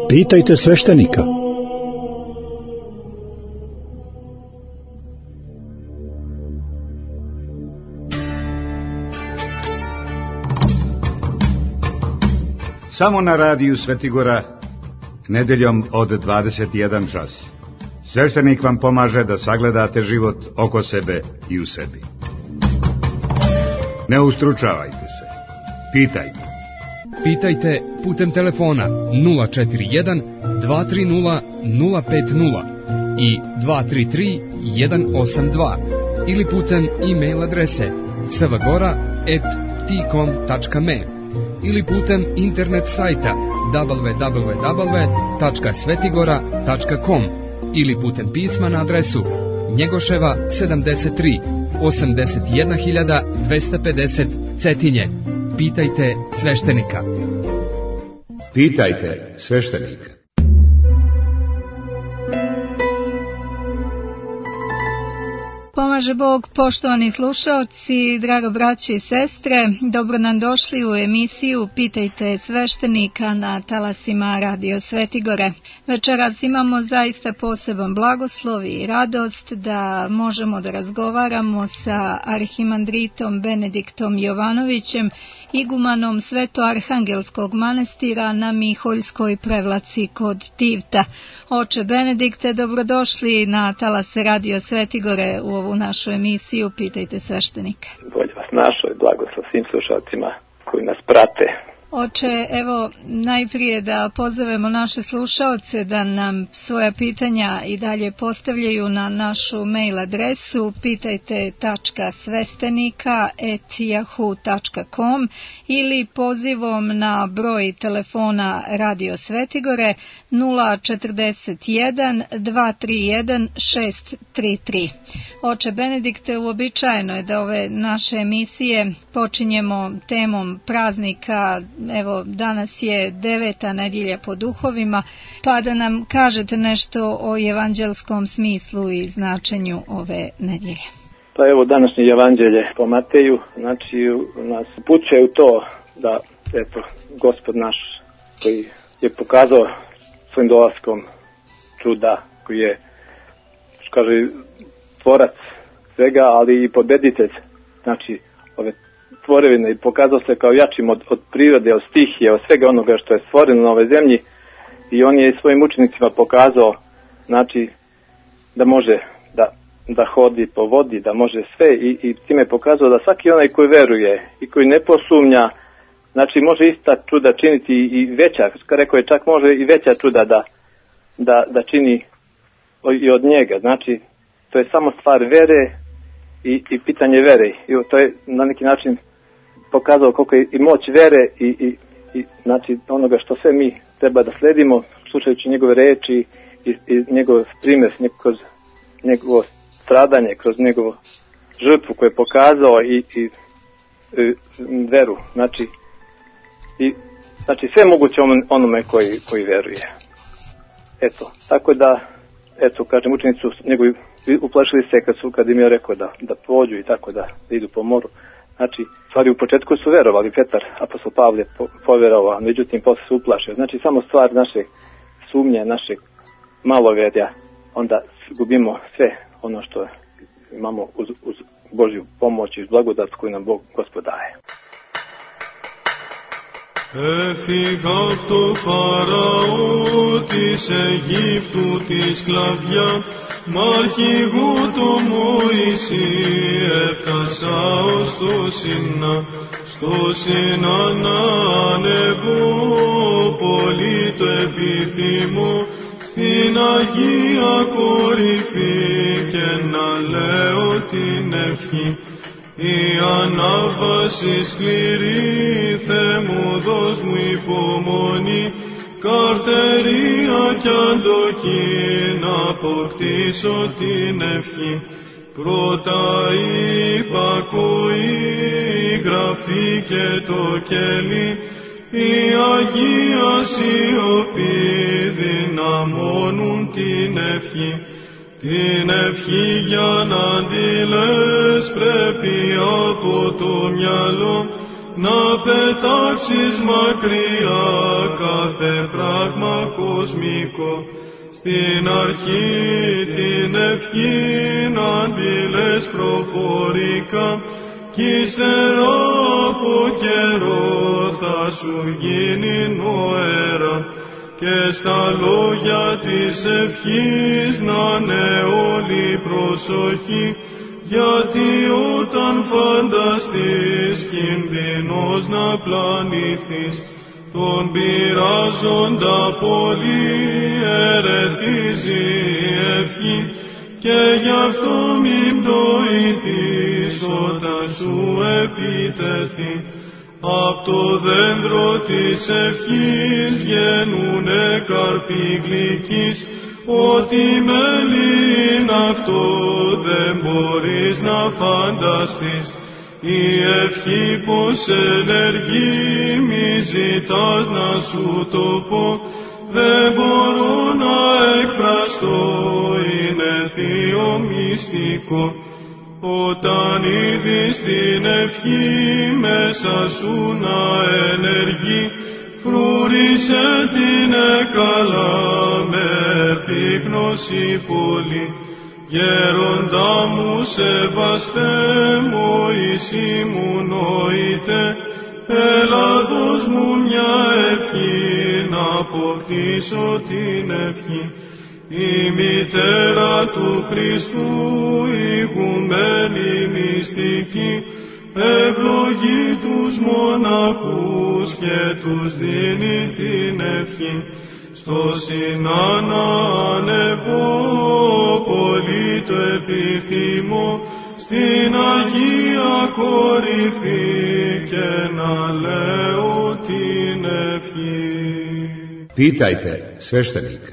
Pitajte sveštenika. Samo na radiju Svetigora, nedeljom od 21 čas. Sveštenik vam pomaže da sagledate život oko sebe i u sebi. Ne ustručavajte se. Pitajte. Pitajte putem telefona 041 230 050 i 233 182 ili putem e-mail adrese svgora@tcom.me ili putem internet sajta www.svetigora.com ili putem pisma na adresu Njegoševa 73 81250 Cetinje. Pitajte sveštenika. Pitajte sveštenika. Pomaže Bog, poštovani slušaoci, drago braće i sestre, dobro nam došli u emisiju Pitajte sveštenika na talasima Radio Svetigore. Večeras imamo zaista poseban blagoslov i radost da možemo da razgovaramo sa arhimandritom Benediktom Jovanovićem, igumanom Svetoarhangelskog manastira na Miholjskoj Prevlaci kod Tivta. Oče Benedikte, dobrodošli na talase Radio Svetigore u ovu našu emisiju Pitajte sveštenika. Bolje vas našo i blagoslov svim slušalcima koji nas prate. Oče, evo najprije da pozovemo naše slušalce da nam svoja pitanja i dalje postavljaju na našu mail adresu pitajte.svestenika@yahoo.com ili pozivom na broj telefona Radio Svetigore 041 231 633. Oče Benedikte, uobičajeno je da ove naše emisije počinjemo temom praznika. Evo, danas je 9. nedjelja po duhovima, pa da nam kažete nešto o evanđelskom smislu i značenju ove nedjelje. Pa evo, današnje evanđelje po Mateju, znači nas upućuje u to da, eto, Gospod naš koji je pokazao svojim dolaskom čuda, koji je, što kaže, tvorac svega, ali i pobeditelj, znači ove tvorevine, i pokazao se kao jačim od prirode, od stihije, od svega onoga što je stvoreno na ovoj zemlji, i on je svojim učenicima pokazao, znači, da može da hodi po vodi, da može sve, i time je pokazao da svaki onaj koji veruje i koji ne posumnja, znači može ista čuda činiti i veća, rekao je, čak može i veća čuda da čini i od njega. Znači, to je samo stvar vere i pitanje vere, i to je na neki način pokazao koliko je i moć vere i znači onoga što sve mi treba da sledimo, slušajući njegove reči i njegov primjer kroz njegovo stradanje, kroz njegovu žrtvu koju je pokazao i veru, znači sve moguće onome koji veruje. Eto, tako da, eto, kažem, učenici su njegovi uplašili se kad im je rekao da pođu i tako da idu po moru. Znači, stvari u početku su verovali, Petar, apostol Pavle poverovao, međutim posle se uplašio. Znači, samo stvar naše sumnje, našeg maloverja, onda gubimo sve ono što imamo uz Božju pomoć i uz blagodat koju nam Bog Gospod daje. Έφυγα απ' το Φαραώ της Αιγύπτου τη σκλαβιά, μ' αρχηγού το Μωυσή έφτασα ως το Σινά. Στο Σινά να ανεβώ, πολύ το επιθυμώ, στην Αγία κορυφή και να λέω την ευχή. Η ανάβαση σκληρή, Θεέ μου δώσ' μου υπομονή, καρτερία κι αντοχή, να αποκτήσω την ευχή. Πρώτα υπακοή, η γραφή και το κέλι, η Αγία σιωπή δυναμώνουν την ευχή. Την ευχή για να τη λες πρέπει από το μυαλό, να πετάξεις μακριά κάθε πράγμα κοσμικό. Στην αρχή την ευχήν αντιλες προφορικά, κι ύστερα από καιρό θα σου γίνει νοέρα, και στα λόγια της ευχής να είναι όλη προσοχή, γιατί όταν φανταστείς κινδυνός να πλανηθείς, τον πειράζοντα πολύ ερεθίζει η ευχή, και γι' αυτό μην πτωηθείς όταν σου επιτεθεί. Απ' το δέντρο της ευχής βγαίνουνε καρποί γλυκείς, ό,τι μέλι είναι αυτό δεν μπορείς να φανταστείς. Η ευχή πως ενεργεί μη ζητάς να σου το πω, δεν μπορώ να εκφραστώ, είναι θείο μυστικό. Όταν είδεις την ευχή μέσα σου να ενεργεί, φρούρισε την καλά με επίγνωση πολύ. Γέροντα μου σεβαστέ, Μωυσή μου νοείται, Ελλάδος μου μια ευχή να αποκτήσω την ευχή. Η μητέρα του Χριστού, ηγουμένη μυστική, ευλογεί τους μοναχούς και τους δίνει την ευχή. Στο Σινάνα ανεβώ, πολύ το επιθυμώ, στην Αγία κορυφή και να λέω την ευχή. Pitajte sveštenika.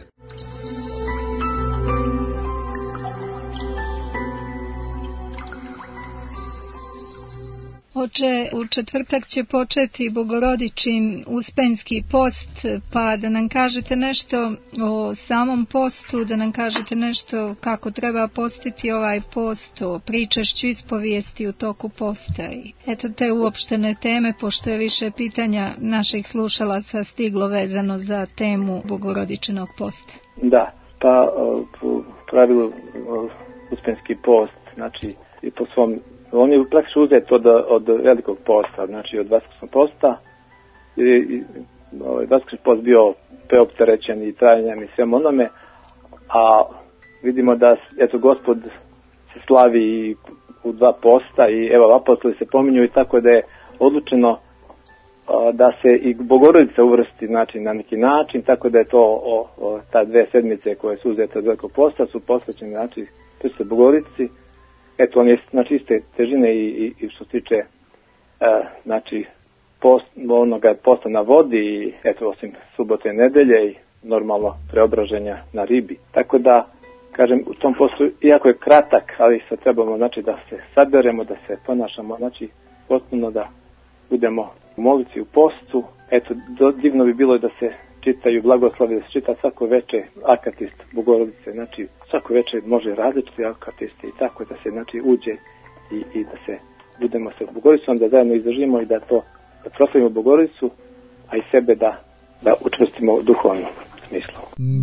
Oče, u četvrtak će početi Bogorodičin Uspenjski post, pa da nam kažete nešto o samom postu, da nam kažete nešto kako treba postiti ovaj post, o pričašću ispovijesti u toku posta. I eto te uopštene teme, pošto je više pitanja naših slušalaca stiglo vezano za temu Bogorodičinog posta. Da, pa u pravilu Uspenjski post, znači i po svom, on je praktično uzet od velikog posta, znači od Vaskršnjeg posta. Vaskršnji post bio preopterećen i trajanjem i svem onome, a vidimo da eto Gospod se slavi i u dva posta i evo apostoli se pominju i tako da je odlučeno da se i Bogorodica uvrsti, znači na neki način, tako da je to ta dve sedmice koje su uzete od velikog posta su posvećene, znači Hristoj Bogorodici. Eto, on je znači iste težine i što se tiče znači onoga posta na vodi i eto osim subote i nedelje i normalno preobraženja na ribi. Tako da, kažem, u tom postu, iako je kratak, ali sad trebamo znači da se saberemo, da se ponašamo, znači potpuno da budemo u molitvi u postu. Eto, divno bi bilo da se čitaju blagoslovi, da se čita svako veče akatist Bogorodice, znači svako veče može različiti akatiste i tako da se znači uđe i da se budemo sa Bogorodicom, da zajedno izdržimo i da proslavimo Bogorodicu, a i sebe da učvrstimo u duhovnom smislu.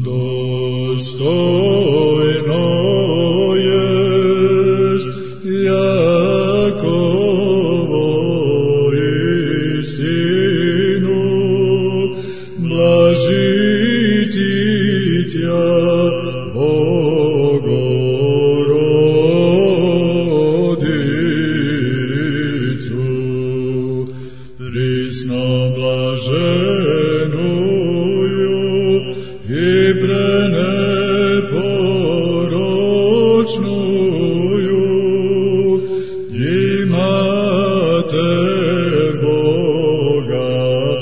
Dostojno jest Jakovo istinu, blažiti tja Bogorodicu, prisno blaženuju i preneporočnuju i mater Boga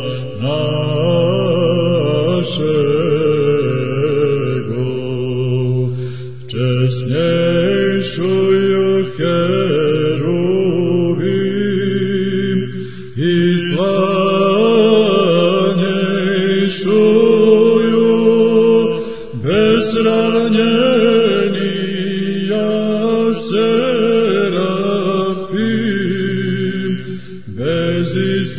našego, česnejšuju heruvim i slavnejšuju bez ravnjenija serafim, bez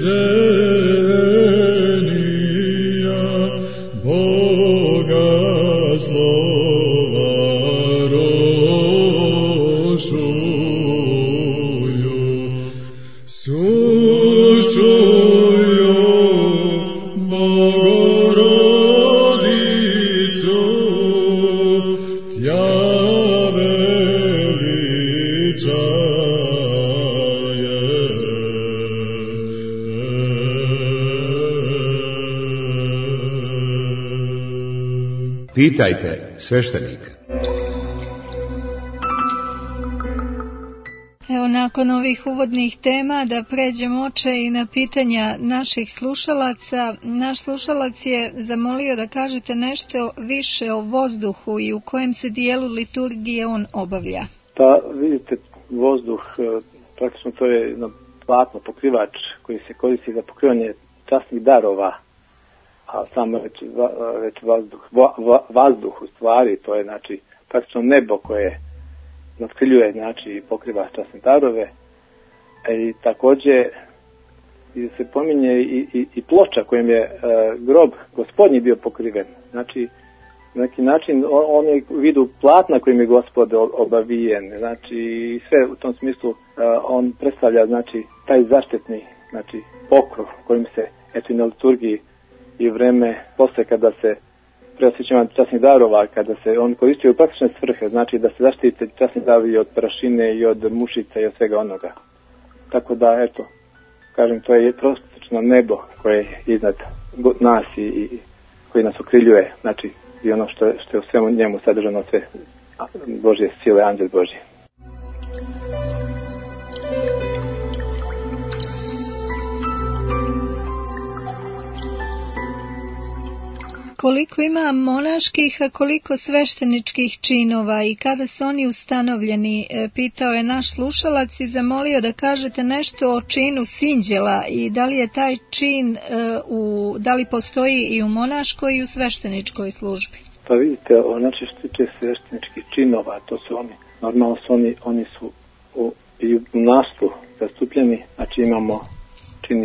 Pitajte sveštenika. Evo, nakon ovih uvodnih tema da pređemo oče i na pitanja naših slušalaca. Naš slušalac je zamolio da kažete nešto više o vozduhu i u kojem se dijelu liturgije on obavlja. Pa vidite, vozduh, praktično to je jedno platno pokrivač koji se koristi za pokrivanje časnih darova, a samo već vazduh u stvari, to je znači praktično nebo koje natkriljuje, znači pokriva časne darove. I također se pominje i ploča kojim je grob gospodnji bio pokriven. Znači, na neki način on je u vidu platna kojim je gospod obavijen. Znači, sve u tom smislu on predstavlja, znači, taj zaštitni, znači, pokrov kojim se, eto, i na liturgiji i vreme posle kada se preosjećavanje časnih darova, kada se on koristio u praktične svrhe, znači da se zaštite časni darovi od prašine i od mušica i od svega onoga. Tako da, eto, kažem, to je prosječno nebo koje je iznad nas i koji nas okriljuje, znači i ono što je u svemu njemu sadržano, sve Božje sile, anđel Božji. Koliko ima monaških, a koliko svešteničkih činova i kada su oni ustanovljeni, pitao je naš slušalac i zamolio da kažete nešto o činu sinđela i da li je taj čin, da li postoji i u monaškoj i u svešteničkoj službi. Pa vidite, znači što tiče svešteničkih činova, to su oni, normalno su oni su i u monaštvu zastupljeni, znači imamo čin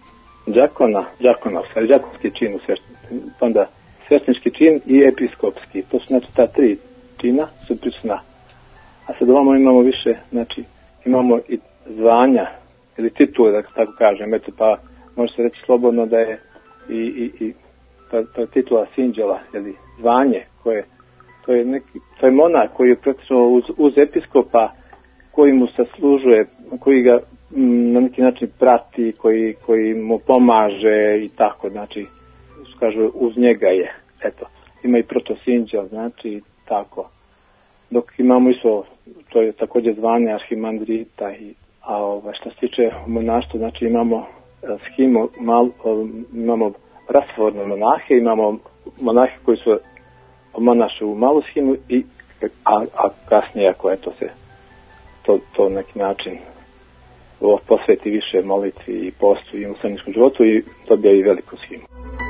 đakonski čin u svešteničkom, onda sveštenički čin i episkopski. To su znači ta tri čina su prisutna. A sad ovamo imamo više, znači imamo i zvanja ili titule, da tako kažem, eto, pa može se reći slobodno da je i ta titula sinđela ili zvanje koje to je monah koji je praktično uz episkopa koji mu se služuje, koji ga na neki način prati, koji mu pomaže i tako, znači kažu uz njega je, eto, ima i protosinđel, znači tako. Dok imamo isto, to je također zvanje arhimandrita, a što se tiče monaštva, znači imamo shimu, imamo rasforne monahe, imamo monahe koji su monaše u malu shimu, a kasnije ako eto se to neki način posveti više molitvi i postu i musliminskom životu i dobija i veliku shimu.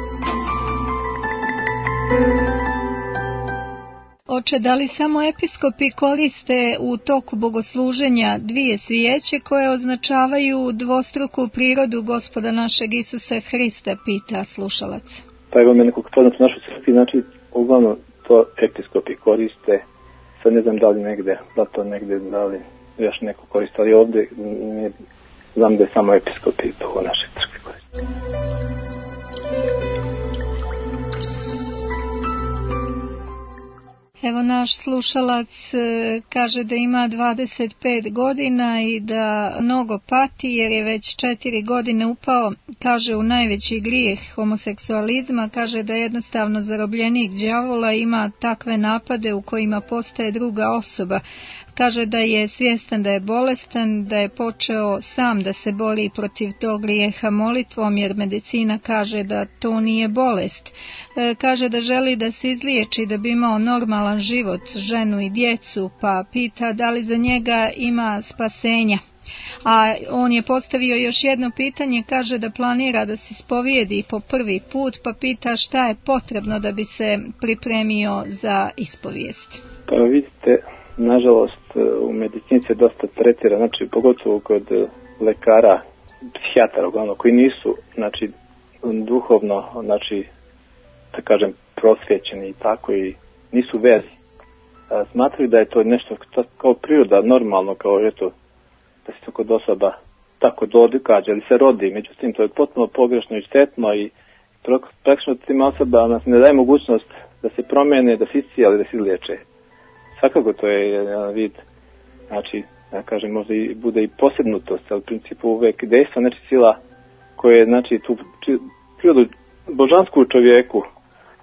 Oče, da li samo episkopi koriste u toku bogosluženja dvije svijeće koje označavaju dvostruku prirodu Gospoda našeg Isusa Hrista, pita slušalac. Pa evo me nekog poznat u našoj crkvi, znači uglavnom to episkopi koriste, sad ne znam da li još neko koriste, ali ovdje znam da je samo episkopi to u našoj crkvi koriste. Evo, naš slušalac kaže da ima 25 godina i da mnogo pati jer je već 4 godine upao, kaže, u najveći grijeh homoseksualizma, kaže da jednostavno zarobljenik đavola ima takve napade u kojima postaje druga osoba. Kaže da je svjestan da je bolestan, da je počeo sam da se bori protiv tog grijeha molitvom jer medicina kaže da to nije bolest. Kaže da želi da se izliječi da bi imao normalan život, ženu i djecu, pa pita da li za njega ima spasenja. A on je postavio još jedno pitanje, kaže da planira da se ispovijedi po prvi put, pa pita šta je potrebno da bi se pripremio za ispovijest. Pa vidite, nažalost u medicini se dosta tretira, znači pogotovo kod lekara, psihijatara uglavnom, koji nisu, znači, duhovno, znači, da kažem, prosvjećeni i tako, i nisu vezi. Smatraju da je to nešto kao priroda, normalno, kao eto, da se to kod osoba tako događa ili se rodi, međutim to je potpuno pogrešno i štetno i praktično tim osoba nas ne daje mogućnost da se promijene, da se iscijeli, da se izliječe. Svakako to je jedan vid, znači, ja kažem, možda i bude i posebnutost, ali u principu uvek dejstva, znači sila koje, znači, tu prirodu božansku u čovjeku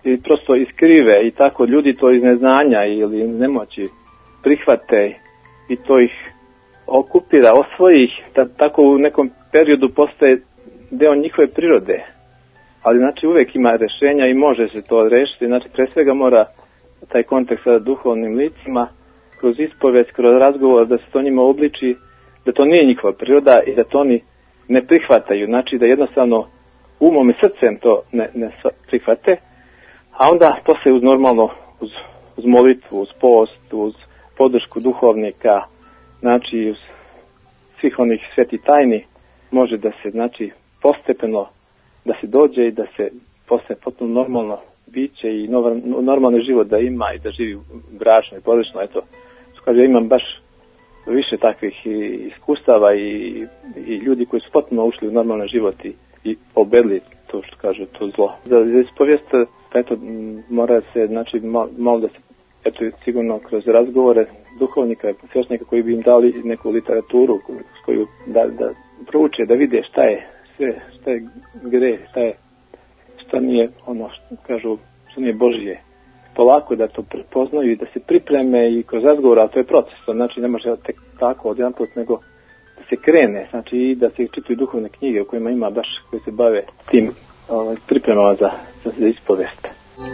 i prosto iskrive i tako ljudi to iz neznanja ili nemoći prihvate i to ih okupira, osvoji ih, tako u nekom periodu postaje deo njihove prirode. Ali znači uvek ima rešenja i može se to rešiti. Znači pre svega mora taj kontakt sa duhovnim licima kroz ispovest, kroz razgovor, da se to njima obliči, da to nije njihova priroda i da to oni ne prihvataju. Znači da jednostavno umom i srcem to ne prihvate, a onda posle uz normalno, uz molitvu, uz post, uz podršku duhovnika, znači uz svih onih sveti tajni, može da se, znači, postepeno da se dođe i da se postaje potpuno normalno biće i normalni život da ima i da živi bračno i porodično. Eto, kaže, imam baš više takvih iskustava i ljudi koji su potpuno ušli u normalan život i pobedili to što kaže to zlo. Za ispovijest, eto, mora se, znači, malo da se, eto, sigurno kroz razgovore duhovnika i sveštenika koji bi im dali neku literaturu s koju da prouče, da vide šta je greh, šta nije ono što kažu, što nije Božije. Polako da to prepoznaju i da se pripreme i kroz razgovor, ali to je proces, znači ne može tek tako od jedan put, nego da se krene, znači i da se čitaju duhovne knjige u kojima ima baš koji se bave tim pripremama za ispovest.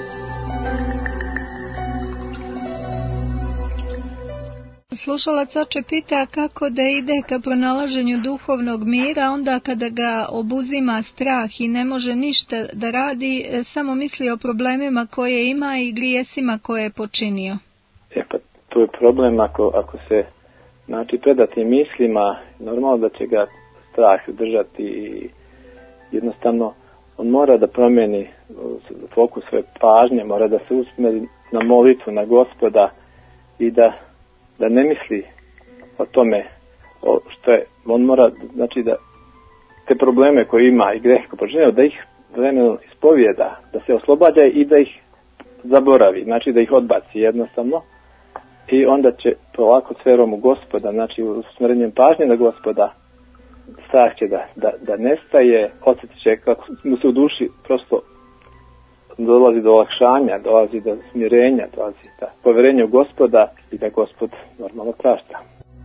Slušalac oče pita kako da ide ka pronalaženju duhovnog mira onda kada ga obuzima strah i ne može ništa da radi, samo misli o problemima koje ima i grijesima koje je počinio. Pa to je problem ako se, znači, predati mislima, normalno da će ga strah držati i jednostavno on mora da promeni fokus svoje pažnje, mora da se usmeri na molitvu, na Gospoda i da ne misli o tome što je, on mora, znači, da te probleme koje ima i greh koje počinio, da ih vremenom ispovijeda, da se oslobađa i da ih zaboravi, znači da ih odbaci jednostavno i onda će polako s verom u Gospoda, znači usmjerenjem pažnje na Gospoda, strah će da nestaje, osjetit će kako mu se u duši prosto dolazi do olakšanja, dolazi do smirenja, dolazi do poverenja u Gospoda i da Gospod normalno prašta.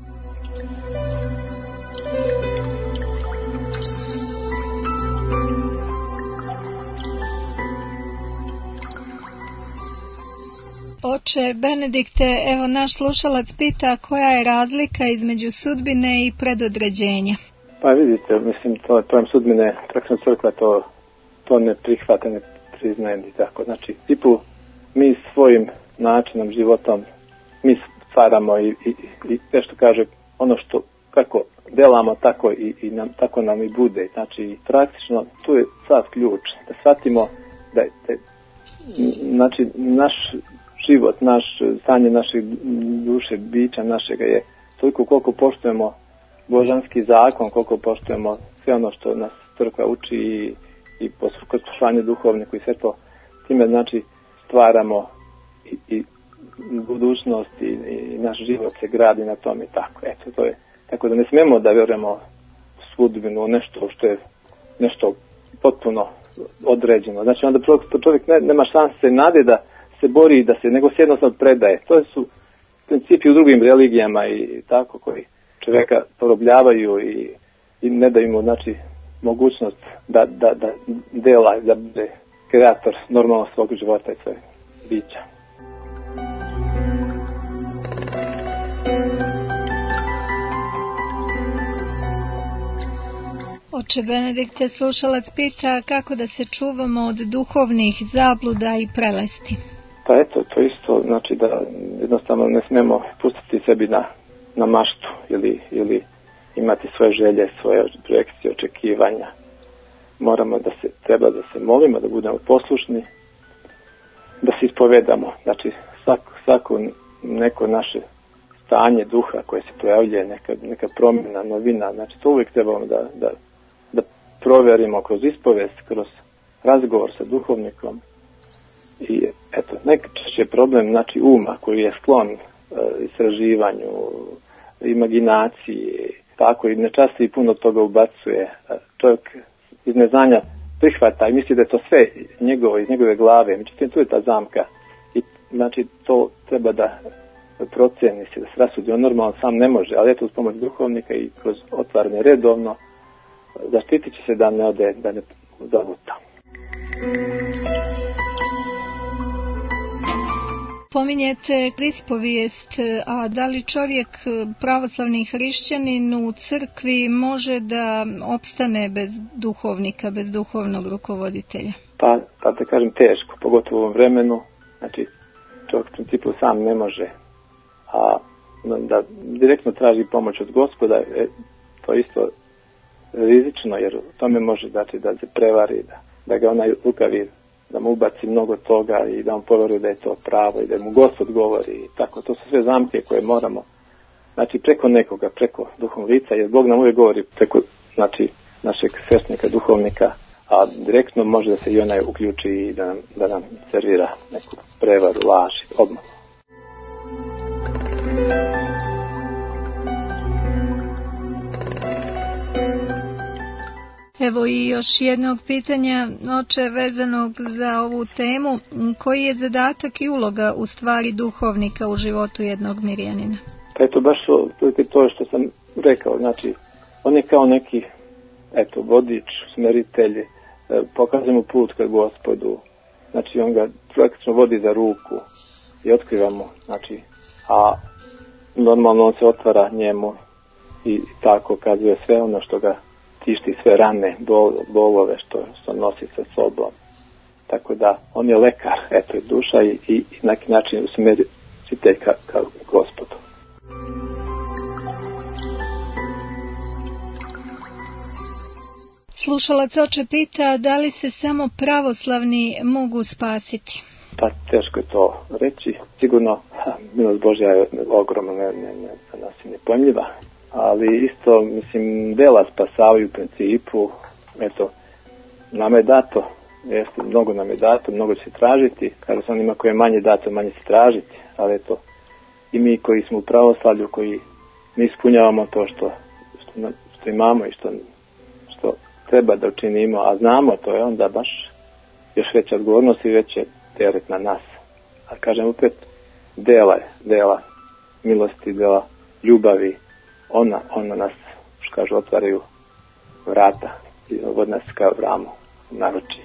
Oče Benedikte, evo naš slušalac pita koja je razlika između sudbine i predodređenja. Pa vidite, mislim, to je sudbine, praktično crkva to ne prihvata, ne priznaje i tako. Znači, tipu, mi svojim načinom, životom, mi stvaramo i nešto kaže, ono što, kako delamo, tako nam i bude. Znači, praktično, tu je sav ključ, da shvatimo da znači, naš život, stanje naše duše, bića našega je toliko koliko poštujemo božanski zakon, koliko poštujemo sve ono što nas crkva uči i kroz poslušanje duhovniku i sve to, time, znači, stvaramo i budućnost i naš život se gradi na tome i tako. Eto, to je, tako da ne smemo da vjerujemo u sudbinu, nešto što je nešto potpuno određeno. Znači, onda čovjek nema šanse nade da se bori, nego se jednostavno predaje. To su principi u drugim religijama i tako, koji čovjeka porobljavaju i ne daju mu, znači, mogućnost da dela, da bude kreator normalno svog života i svojeg bića. Oče Benedikte, slušalac pita kako da se čuvamo od duhovnih zabluda i prelesti. Pa eto, to isto znači da jednostavno ne smemo pustiti sebi na maštu ili imati svoje želje, svoje projekcije, očekivanja. Treba da se molimo, da budemo poslušni, da se ispovedamo. Znači, svako neko naše stanje duha koje se pojavljuje, neka promjena, novina, znači to uvijek trebamo da proverimo kroz ispovest, kroz razgovor sa duhovnikom. I eto, najčešće je problem, znači, uma koji je sklon istraživanju, imaginaciji, tako, i nečasti puno toga ubacuje. Čovjek iz neznanja prihvata i misli da je to sve njegovo iz njegove glave. Međutim, tu je ta zamka. I znači to treba da proceni se, da se rasudi. On normalno sam ne može, ali eto uz pomoć duhovnika i kroz otvaranje redovno zaštitit će se da ne ode, da ne zavuta. Pominjete ispovijest, a da li čovjek, pravoslavni hrišćanin u crkvi može da opstane bez duhovnika, bez duhovnog rukovoditelja? Pa da kažem teško, pogotovo u ovom vremenu, znači čovjek u principu sam ne može, a da direktno traži pomoć od Gospoda, to je isto rizično, jer tome može znači da se prevari, da ga onaj lukavi, da mu ubaci mnogo toga i da mu poveruje da je to pravo i da mu Gospod govori i tako. To su sve zamke koje moramo, znači preko nekoga, preko duhovnog lica, jer Bog nam uvijek govori preko, znači, našeg sveštenika, duhovnika, a direktno može da se i onaj uključi i da nam servira neku prevaru, laž, obmanu. Evo i još jednog pitanja, oče, vezanog za ovu temu. Koji je zadatak i uloga u stvari duhovnika u životu jednog mirjanina? Pa eto, baš to što sam rekao, znači, on je kao neki, eto, vodič, smeritelj, pokazuje mu put ka Gospodu, znači on ga praktično vodi za ruku i otkriva mu, znači, a normalno on se otvara njemu i tako kazuje sve ono što ga tišti, sve rane, bolove što nosi sa sobom. Tako da on je lekar, eto, duša i na neki način usmeritelj ka Gospodu. Slušalac oče pita da li se samo pravoslavni mogu spasiti. Pa teško je to reći. Sigurno milost Božja je ogromna, za nas je nepojmljiva. Ali isto, mislim, dela spasavaju u principu. Eto, nama je dato, mnogo nam je dato, mnogo će se tražiti. Kada se onima koje je manje dato, manje se tražiti. Ali eto, i mi koji smo u pravoslavlju, koji ne ispunjavamo to što imamo i što treba da učinimo, a znamo, to je onda baš još veća odgovornost i veće teret na nas. A kažem opet, dela milosti, dela ljubavi, ona nas, što kažu, otvaraju vrata i vodi nas kao Avramu naruči.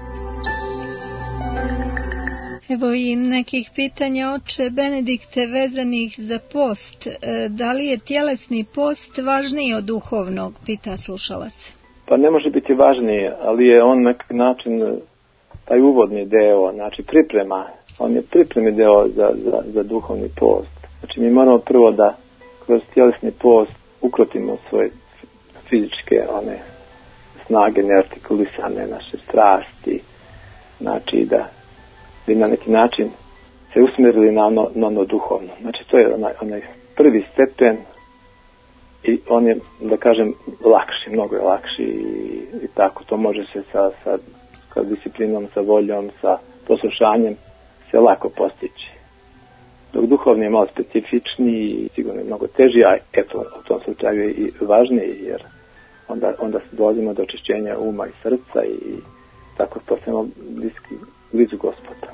Evo i nekih pitanja, oče Benedikte, vezanih za post. Da li je tjelesni post važniji od duhovnog, pita slušalac. Pa ne može biti važniji, ali je on na neki način taj uvodni deo, znači priprema, on je pripremni deo za duhovni post. Znači mi moramo prvo da kroz tjelesni post ukrotimo svoje fizičke one snage neartikulisane, naše strasti, znači da bi na neki način se usmjerili na ono duhovno. Znači to je onaj prvi stepen i on je, da kažem, lakši, mnogo je lakši i tako to može se sa disciplinom, sa voljom, sa poslušanjem se lako postići. Dok duhovni je malo specifičniji i sigurno je mnogo teži, a eto, u tom slučaju je i važniji, jer onda se dolazimo do očišćenja uma i srca i tako postajemo blizu Gospoda.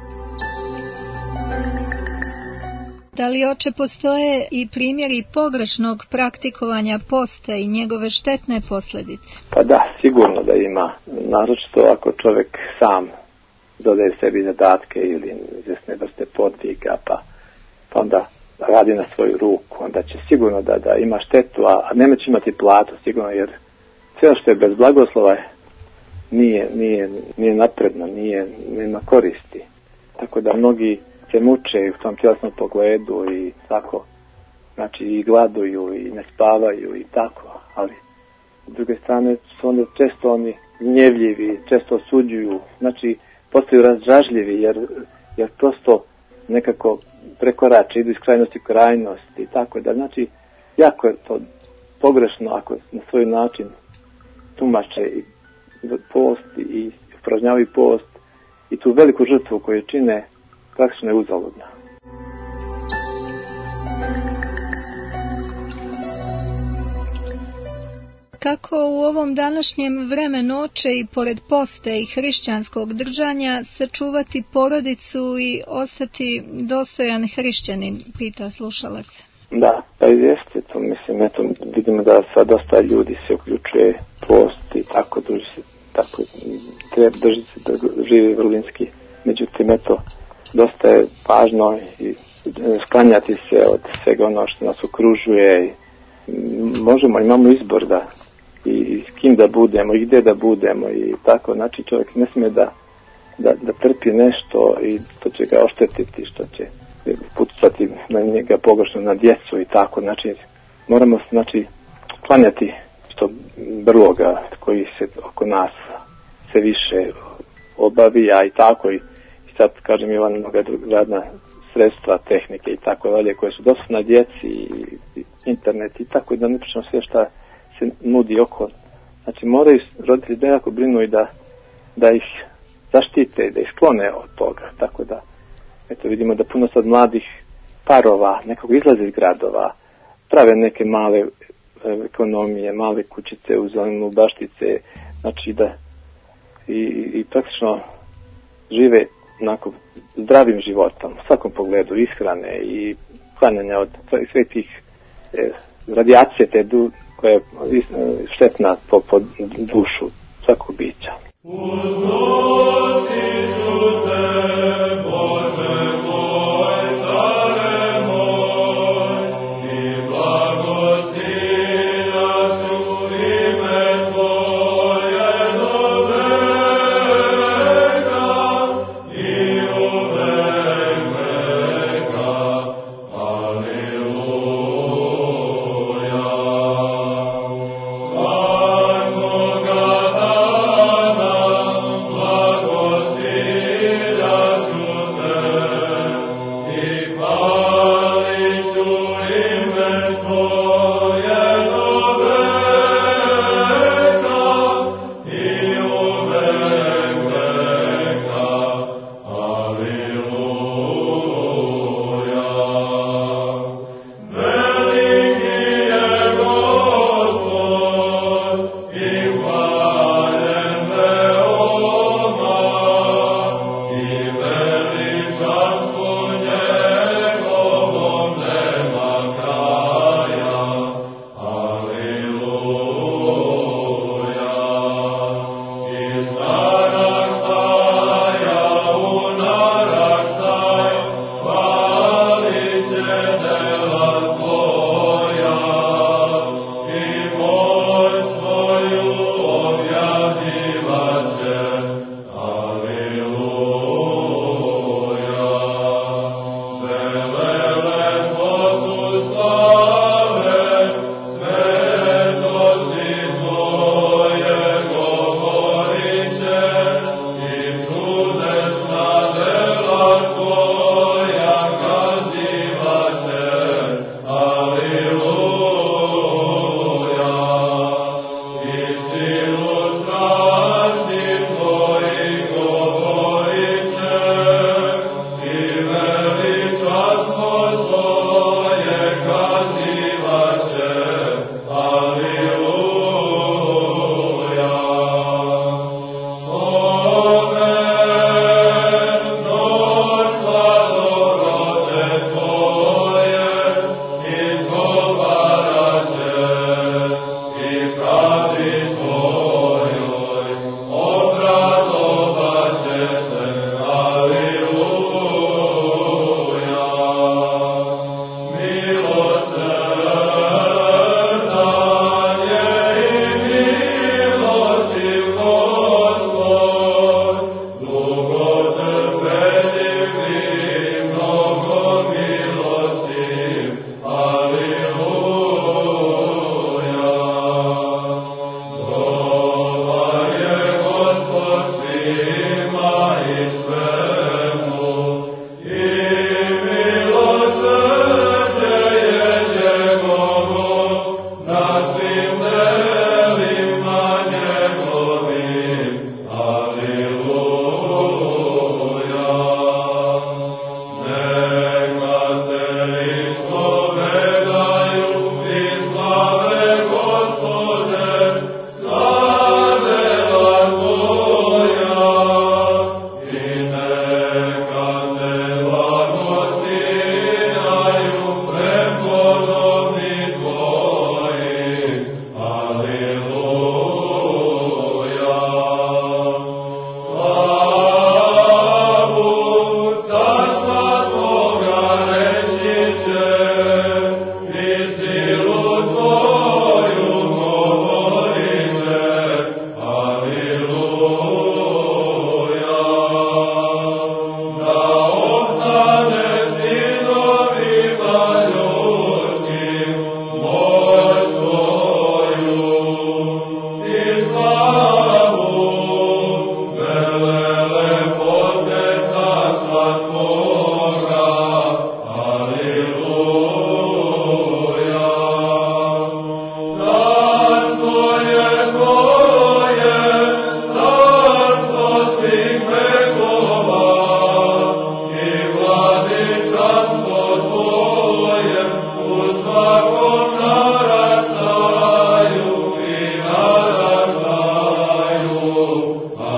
Da li, oče, postoje i primjeri pogrešnog praktikovanja posta i njegove štetne posljedice? Pa da, sigurno da ima. Naročito ako čovjek sam dodaje sebi zadatke ili izvjesne vrste podviga, pa onda radi na svoju ruku, onda će sigurno da ima štetu, a neće imati platu sigurno, jer sve što je bez blagoslova nije napredno, nema koristi. Tako da mnogi se muče u tom tjelesnom pogledu i tako, znači i gladuju i ne spavaju i tako, ali s druge strane su onda često oni gnjevljivi, često osuđuju, znači postaju razdražljivi jer prosto nekako prekorače, idu iz krajnosti u krajnost i tako da, znači jako je to pogrešno ako na svoj način tumače i post i upražnjavaju post i tu veliku žrtvu koju čine praktično je uzaludna. kako u ovom današnjem vremenu oče i pored poste i hrišćanskog držanja sačuvati porodicu i ostati dostojan hrišćanin, pita slušalac. Da, pa jeste to, mislim, eto, vidimo da sad dosta ljudi se uključuje post i tako drži se, tako drži se da živi vrlinski. Međutim, eto, dosta je važno i sklanjati se od svega ono što nas okružuje. Imamo izbor da i s kim da budemo i gdje da budemo i tako, znači čovjek ne smije da trpi nešto i to će ga oštetiti, što će pucati na njega pogrešno, na djecu i tako, znači moramo klanjati što brloga koji se oko nas sve više obavija i tako i sad kažem Ivan mnoga radna sredstva, tehnike i tako dalje koje su dostupne djeci i internet i tako da ne pričamo sve šta se nudi oko. Znači moraju roditelji da jako brinu i da ih zaštite, da ih sklone od toga. Tako da eto vidimo da puno sad mladih parova nekako izlaze iz gradova, prave neke male ekonomije, male kućice u zelenu baštice, znači da i praktično žive onako zdravim životom, u svakom pogledu ishrane i klanjanja od sve tih radijacije te koja je štetna po dušu svakog bića. Svakog dana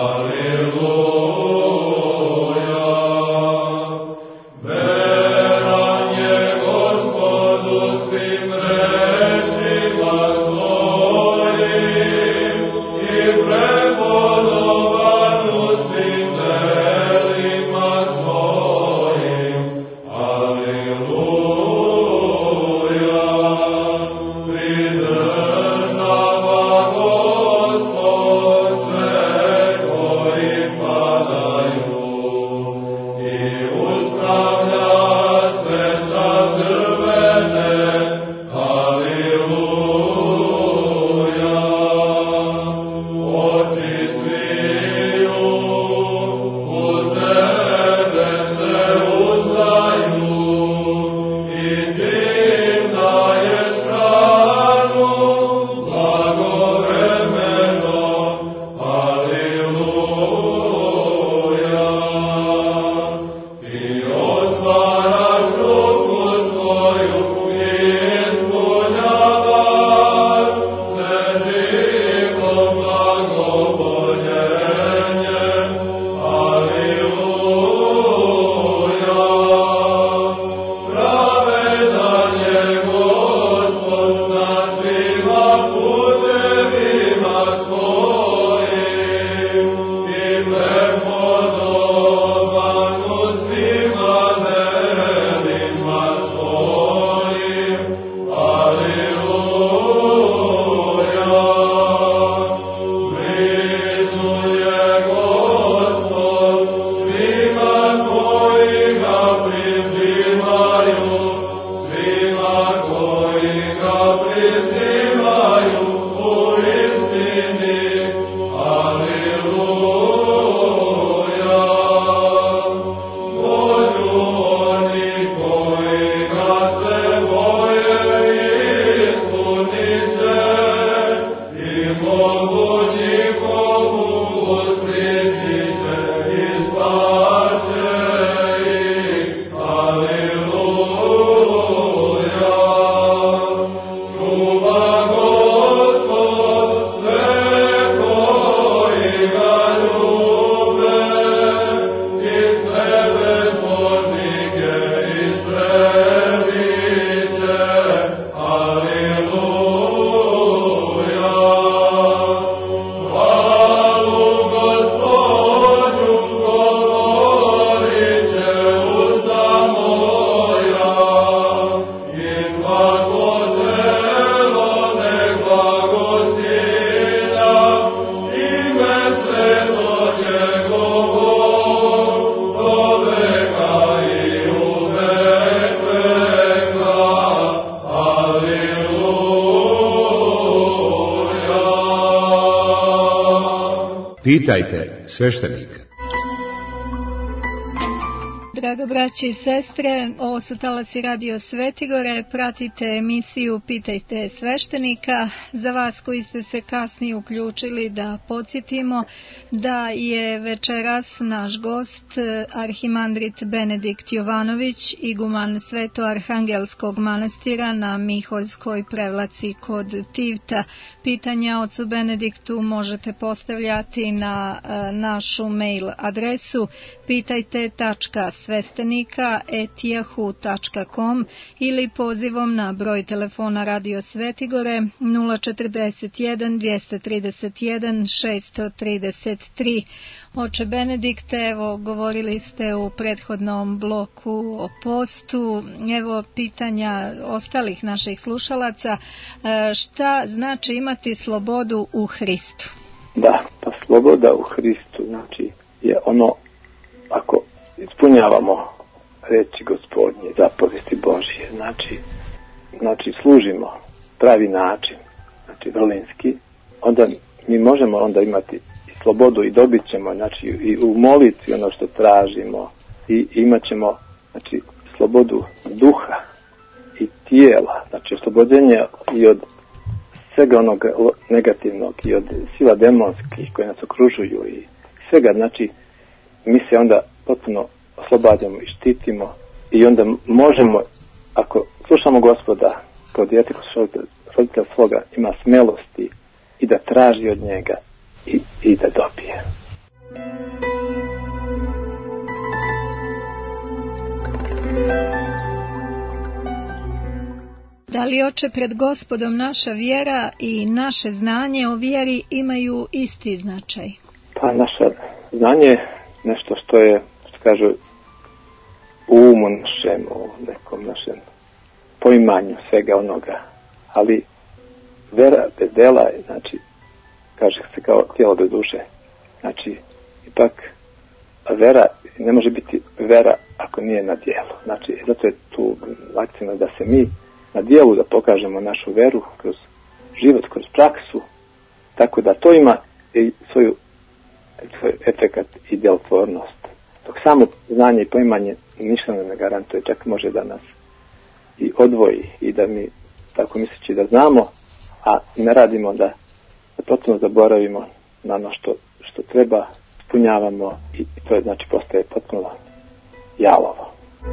Pitajte sveštenika. Draga braće i sestre, ovo su talasi Radio Svetigore, pratite emisiju Pitajte sveštenika. Za vas koji ste se kasnije uključili da podsjetimo da je večeras naš gost arhimandrit Benedikt Jovanović, iguman Sveto-Arhangelskog manastira na Miholjskoj Prevlaci kod Tivta. Pitanja ocu Benediktu možete postavljati na našu mail adresu pitajte.svestenika@yahoo.com ili pozivom na broj telefona Radio Svetigore 041 231 633. Oče Benedikte, evo govorili ste u prethodnom bloku o postu, evo pitanja ostalih naših slušalaca, šta znači imati slobodu u Hristu? Da, pa sloboda u Hristu znači je ono, ako ispunjavamo reči Gospodnje, zapovesti Božije, znači služimo pravi način, znači vrlinski, onda mi možemo onda imati i slobodu i dobit ćemo, znači i u molitvi ono što tražimo, i imat ćemo znači slobodu duha i tijela, znači oslobođenje i od svega onog negativnog i od sila demonskih koje nas okružuju i svega, znači mi se onda potpuno oslobađamo i štitimo i onda možemo, ako slušamo Gospoda kao dijete roditelja svoga, ima smelosti i da traži od njega i da dobije. li, oče, pred Gospodom naša vjera i naše znanje o vjeri imaju isti značaj? Pa naše znanje je nešto što je, što kaže, u umu našem, u nekom našem poimanju svega onoga. Ali vera bez dela je, znači, kaže se kao tijelo bez duše. Znači, ipak vera ne može biti vera ako nije na djelu. Znači, zato je tu akcent da se mi na djelu da pokažemo našu veru kroz život, kroz praksu, tako da to ima i svoj efekat i djelotvornost. Dok samo znanje i poimanje ništa ne garantuje, čak može da nas i odvoji i da mi tako misleći da znamo, a ne radimo da potpuno zaboravimo na ono što treba, ispunjavamo i to je, znači, postaje potpuno jalovo.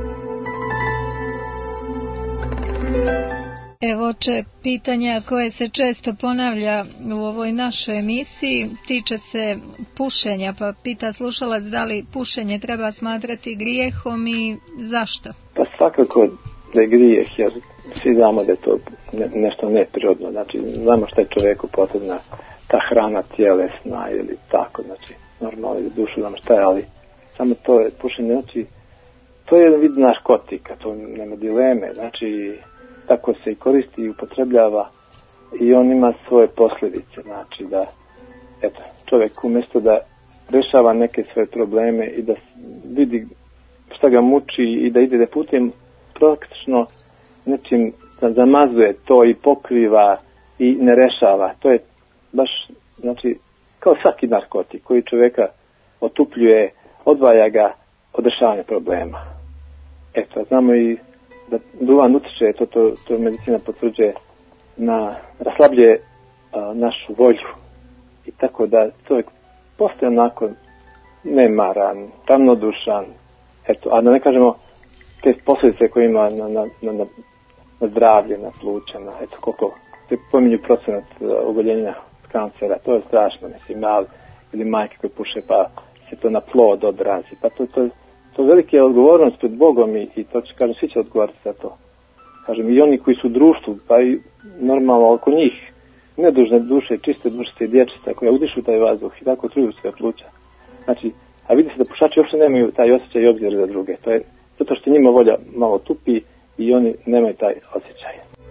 Evo, oče, pitanja koje se često ponavlja u ovoj našoj emisiji tiče se pušenja, pa pita slušalac da li pušenje treba smatrati grijehom i zašto? Pa svakako da je grijeh, jer svi znamo da je to nešto neprirodno. Znači, znamo što je čovjeku potrebna ta hrana tjelesna ili tako, znači, normalno ili dušu, znamo šta je, ali samo to je pušenje, znači, to je jedan vid narkotika, to nema dileme, znači, tako se i koristi i upotrebljava i on ima svoje posljedice, znači da, eto, čovjek umjesto da rešava neke svoje probleme i da vidi šta ga muči i da ide da putem, praktično nečim zamazuje to i pokriva i ne rešava. To je baš, znači, kao svaki narkotik koji čovjeka otupljuje, odvaja ga od rešavanja problema. Eto, znamo i da duvan utiče, to medicina potvrđuje, raslabljuje našu volju. I tako da čovjek postaje onako nemaran, ravnodušan, eto, a da ne kažemo te posljedice koje ima na zdravlje, na pluća, na, eto, koliko se pominju procenat oboljenja kancera, to je strašno, mislim, ili majke koje puše pa se to na plod odrazi, pa to velike odgovornost pred Bogom i to će, kažem, svi će odgovarati za to. Kažem, i oni koji su u društvu, pa i normalno oko njih, nedužne duše, čiste duše i dječica koja udišu taj vazduh i tako truju sve pluća. Znači, a vidi se da pušači uopšte nemaju taj osjećaj i obzir za druge. To je zato što njima volja malo tupi i oni nemaju taj osjećaj.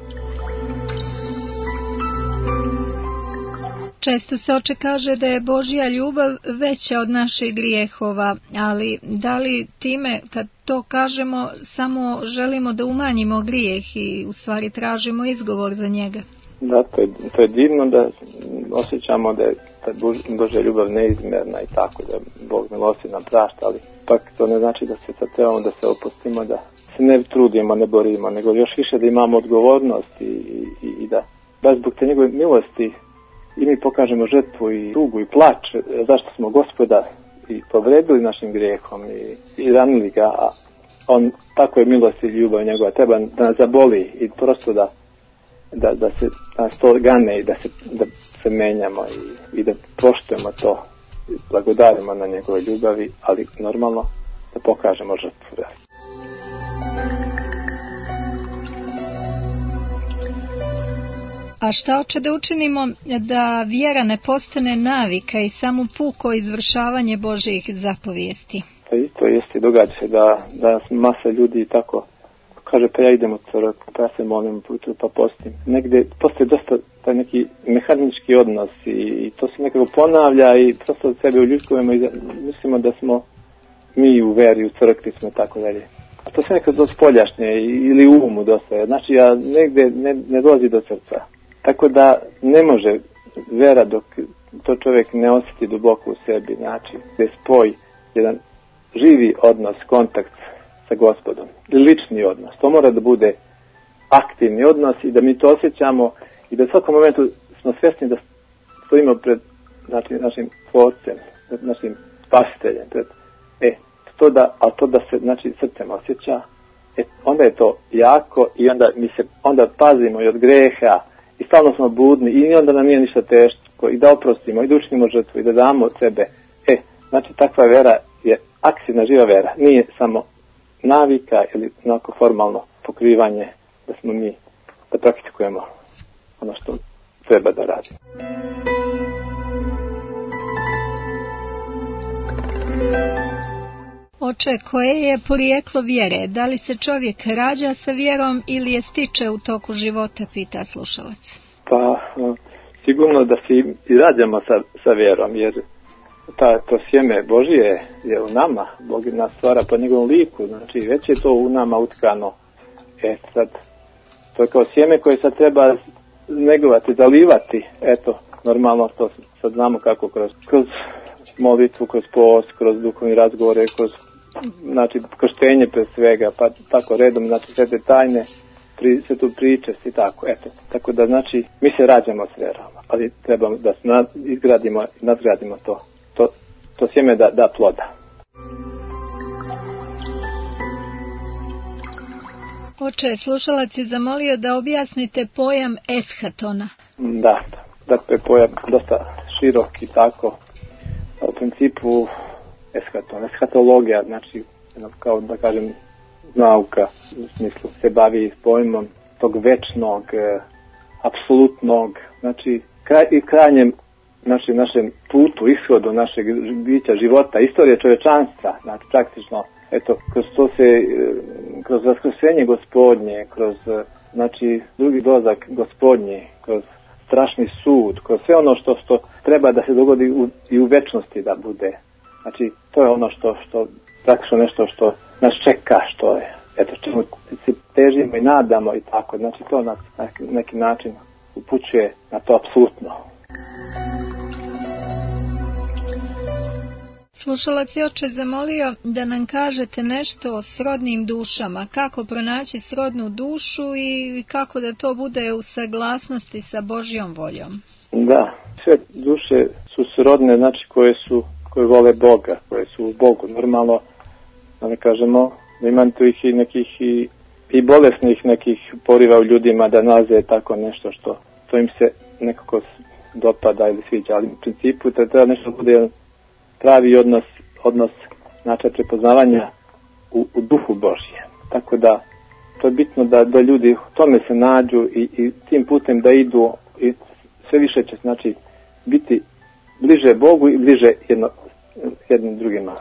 Često se oče kaže da je Božja ljubav veća od naših grijehova, ali da li time, kad to kažemo, samo želimo da umanjimo grijeh i u stvari tražimo izgovor za njega? Da, to je divno da osjećamo da je ta Božja ljubav neizmjerna i tako, da Bog milosti nam prašta, ali pak to ne znači da se sad trebamo da se opustimo, da se ne trudimo, ne borimo, nego još više da imamo odgovornost i da baš zbog te njegove milosti i mi pokažemo žrtvu i tugu i plač zašto smo Gospoda i povredili našim grijehom i ranili ga, a on tako je milost i ljubav njegova treba da nas zaboli i prosto da se nas to gane i da se menjamo i da poštujemo to i blagodarimo na njegove ljubavi, ali normalno da pokažemo žrtvu. A šta oče da učinimo da vjera ne postane navika i samo puko izvršavanje Božjih zapovijesti? Pa isto jeste, događa se da masa ljudi tako kaže, pa ja idem u crkvu, pa ja se molim, pa postim. Negdje postoje dosta taj neki mehanički odnos i to se nekako ponavlja i prosto od sebe uljuljkujemo i mislimo da smo mi u veri, u crkvi smo tako dalje. A to se nekako do spoljašnje ili u umu dosta. Znači, ja negdje ne dolazi do srca. Tako da ne može vera dok to čovjek ne osjeti duboko u sebi, znači gdje spoj jedan živi odnos, kontakt sa Gospodom, lični odnos. To mora da bude aktivni odnos i da mi to osjećamo i da u svakom momentu smo svjesni da stojimo pred našim tvorcem, pred našim spasiteljem. To da se srcem osjeća, onda je to jako i onda pazimo i od greha i stalno smo budni i onda nam nije ništa teško i da oprostimo i da učinimo žrtvu i da damo od sebe. Znači takva vera je aktivna, živa vera. Nije samo navika ili onako formalno pokrivanje da smo mi da praktikujemo ono što treba da radimo. Oče, koje je porijeklo vjere? Da li se čovjek rađa sa vjerom ili je stiče u toku života, pita slušalac. Pa, sigurno da se i rađamo sa vjerom, jer to sjeme Božije je u nama. Bog nas stvara po njegovom liku, znači već je to u nama utkano. Sad, to je kao sjeme koje sad treba negovati, zalivati. Eto, normalno to sad znamo kako kroz molitvu, kroz post, kroz duhovni razgovore, kroz krštenje pre svega, pa tako redom, znači sve te tajne, sve tu priče i tako, eto. Tako da znači mi se rađamo s vjerom, ali treba da izgradimo i nadgradimo to sjeme da ploda. Oče, slušalac je zamolio da objasnite pojam eshatona. Da, dakle pojam dosta širok i tako. U principu eshatologija, znači kao da kažem nauka, u smislu se bavi s pojmom tog večnog, apsolutnog, znači i krajnjem našem putu, ishodu našeg bića, života, istorije čovječanstva, znači praktično, eto, kroz vaskrsenje Gospodnje, kroz, znači, drugi dolazak Gospodnje, kroz strašni sud, kroz sve ono što treba da se dogodi i u večnosti da bude. Znači, to je ono što praktično nešto što nas čeka, što je, eto, čemu se težimo i nadamo i tako. Znači, to nas na neki način upućuje na to apsolutno. Slušalac je, oče, zamolio da nam kažete nešto o srodnim dušama, kako pronaći srodnu dušu i kako da to bude u saglasnosti sa Božjom voljom. Da, sve duše su srodne, znači koje vole Boga, koje su u Bogu. Normalno, da ne kažemo, da ima tu ih i nekih i bolesnih nekih poriva u ljudima da nalaze tako nešto što im se nekako dopada ili sviđa, ali u principu to treba nešto bude pravi odnos znači prepoznavanja u duhu Božjem. Tako da to je bitno da ljudi u tome se nađu i tim putem da idu i sve više će znači biti bliže Bogu i bliže jednim drugima.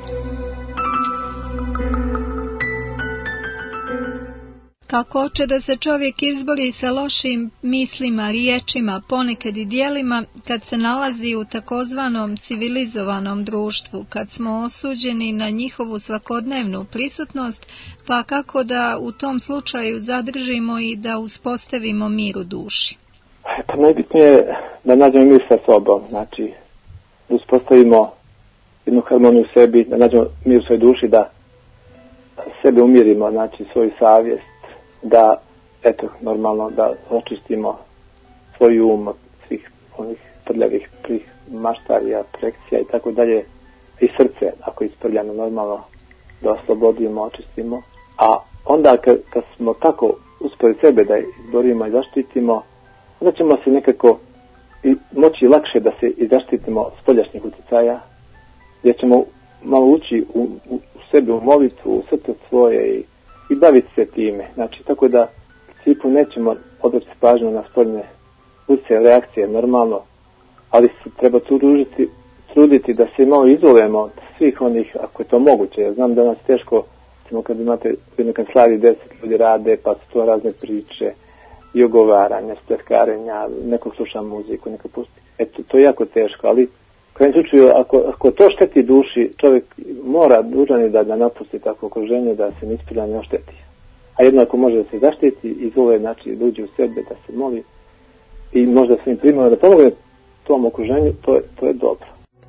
Kako, oče, da se čovjek izbori sa lošim mislima, riječima, ponekad i djelima, kad se nalazi u takozvanom civilizovanom društvu, kad smo osuđeni na njihovu svakodnevnu prisutnost, pa kako da u tom slučaju zadržimo i da uspostavimo mir u duši? Pa najbitnije je da nađemo mir sa sobom, znači da uspostavimo jednu harmoniju u sebi, da nađemo mir u svojoj duši, da sebe umirimo, znači svoju savjest, da, eto, normalno da očistimo svoj um od svih onih prljavih maštarija, projekcija i tako dalje, i srce, ako je isprljano, normalno da oslobodimo, očistimo. A onda kad smo tako uspjeli sebe da izborimo i zaštitimo, onda ćemo se nekako i moći lakše da se i zaštitimo spoljašnjih utjecaja, gdje ćemo malo ući u sebe, u molitvu, u srce svoje i baviti se time. Znači, tako da u principu nećemo odreći pažnju na spoljne utjecaje, reakcije, normalno, ali se treba truditi da se malo izolujemo od svih onih, ako je to moguće. Ja znam da nas teško, kad imate u nekoj slavi 10 ljudi rade, pa su to razne priče i ogovaranja, spletkarenja, neko sluša muziku, neko pusti. Eto, to je jako teško, ali kada slučaju, ako to šteti duši, čovjek mora dužan da napusti takvo okruženje, da se nispilja ne ošteti. A jedno ako može da se zaštiti, izoluje, znači da uđe u sebe, da se moli i možda svojim primjerom da pomogne tom okruženju, to je dobro.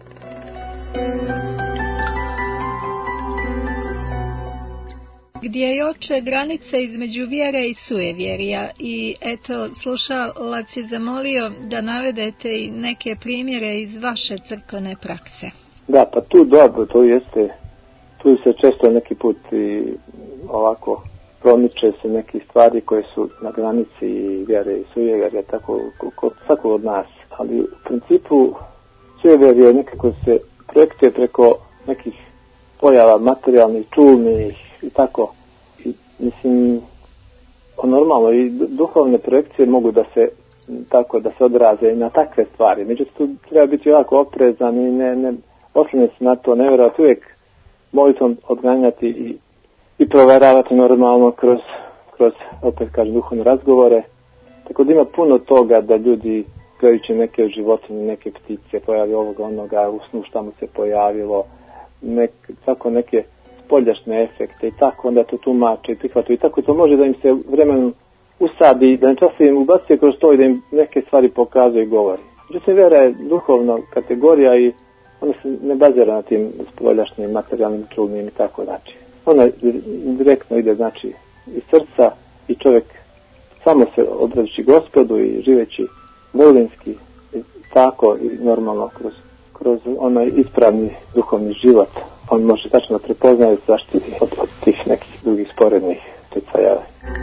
Gdje je, oče, granica između vjere i sujevjerja? I eto, slušalac je zamolio da navedete i neke primjere iz vaše crkvene prakse. Da, pa tu dobro, to jeste, tu se često neki put i ovako promiče se neke stvari koje su na granici vjere i sujevjerja, tako kod svakog od nas. Ali u principu sujevjerje nekako se projektuje preko nekih pojava materijalnih, čulnih i tako. I, mislim, normalno i duhovne projekcije mogu da se tako da se odraze i na takve stvari. Međutim, tu treba biti jako oprezan i ne oslanjati se na to, ne vjerovati, uvijek molitvom odganjati i proveravati normalno kroz opet kažem, duhovne razgovore. Tako da ima puno toga da ljudi gledajući neke životinje, neke ptice, pojavi ovoga, onoga, u snu šta mu se pojavilo, tako neke spoljašnje efekte i tako, onda to tumače i prihvatu i tako to može da im se vremenom usadi, da im časno im ubacuje kroz to i da im neke stvari pokazuje i govori. Međutim, vjera je duhovna kategorija i ona se ne bazira na tim spoljašnjim, materijalnim, čulnim i tako znači. Ona direktno ide znači iz srca i čovjek samo se odrađući Gospodu i živeći molinski i tako i normalno kroz onaj ispravni duhovni život on može tačno da prepoznaje zaštiti od tih nekih drugih sporednih utjecaja.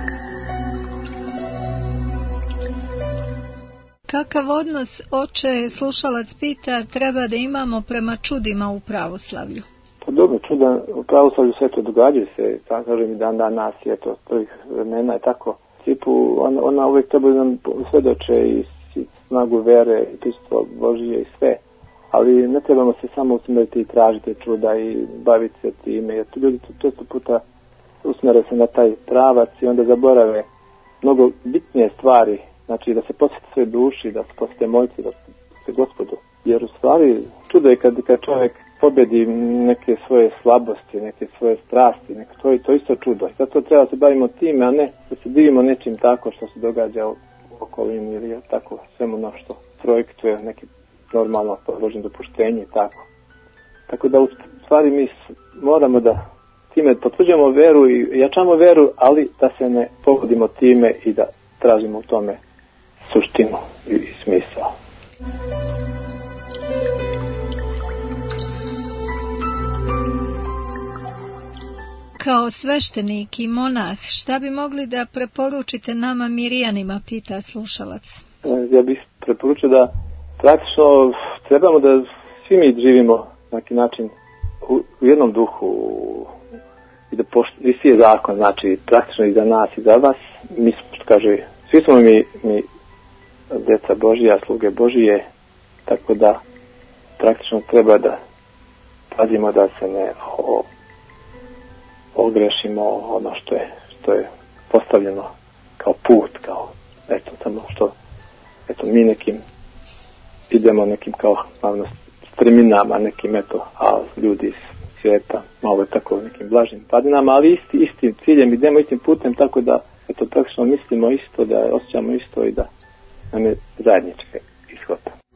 Kakav odnos, oče, slušalac pita, treba da imamo prema čudima u pravoslavlju? Pa dobro, čuda u pravoslavlju sve to događaju se, tako kažem i dan danas je to prvih vremena i tako. Tipu, ona uvijek treba da nam svedoče i snagu vere i prisustvo Božije i sve. Ali ne trebamo se samo usmjeriti i tražiti čuda i baviti se time, jer ljudi često puta usmjere se na taj pravac i onda zaborave mnogo bitnije stvari, znači da se posjeti svoje duši, da se posjeti moljci, da se Gospodu. Jer u stvari čudo je kad čovjek pobjedi neke svoje slabosti, neke svoje strasti, to je isto čudo. I zato treba se bavimo time, a ne da se divimo nečim tako što se događa u okolini ili tako svemu na što projektuje neki normalno Božje dopuštenje i tako. Tako da u stvari mi moramo da time potvrđujemo veru i jačamo veru, ali da se ne povodimo time i da tražimo u tome suštinu i smisao. Kao sveštenik i monah, šta bi mogli da preporučite nama Mirjanima, pita slušalac? Ja bih preporučio da praktično trebamo da svi mi živimo na neki način u jednom duhu i da isti je zakon, znači praktično i za nas i za vas. Mi kaže, svi smo mi djeca Božija, sluge Božije, tako da praktično treba da pazimo da se ne ogrešimo ono što je postavljeno kao put, kao samo što mi nekim idemo nekim kao naravno streminama, nekim a ljudi iz svijeta malo je tako nekim blažim padinama, ali istim ciljem idemo istim putem, tako da praktično mislimo isto, da osjećamo isto i da nam je zajednički ishod.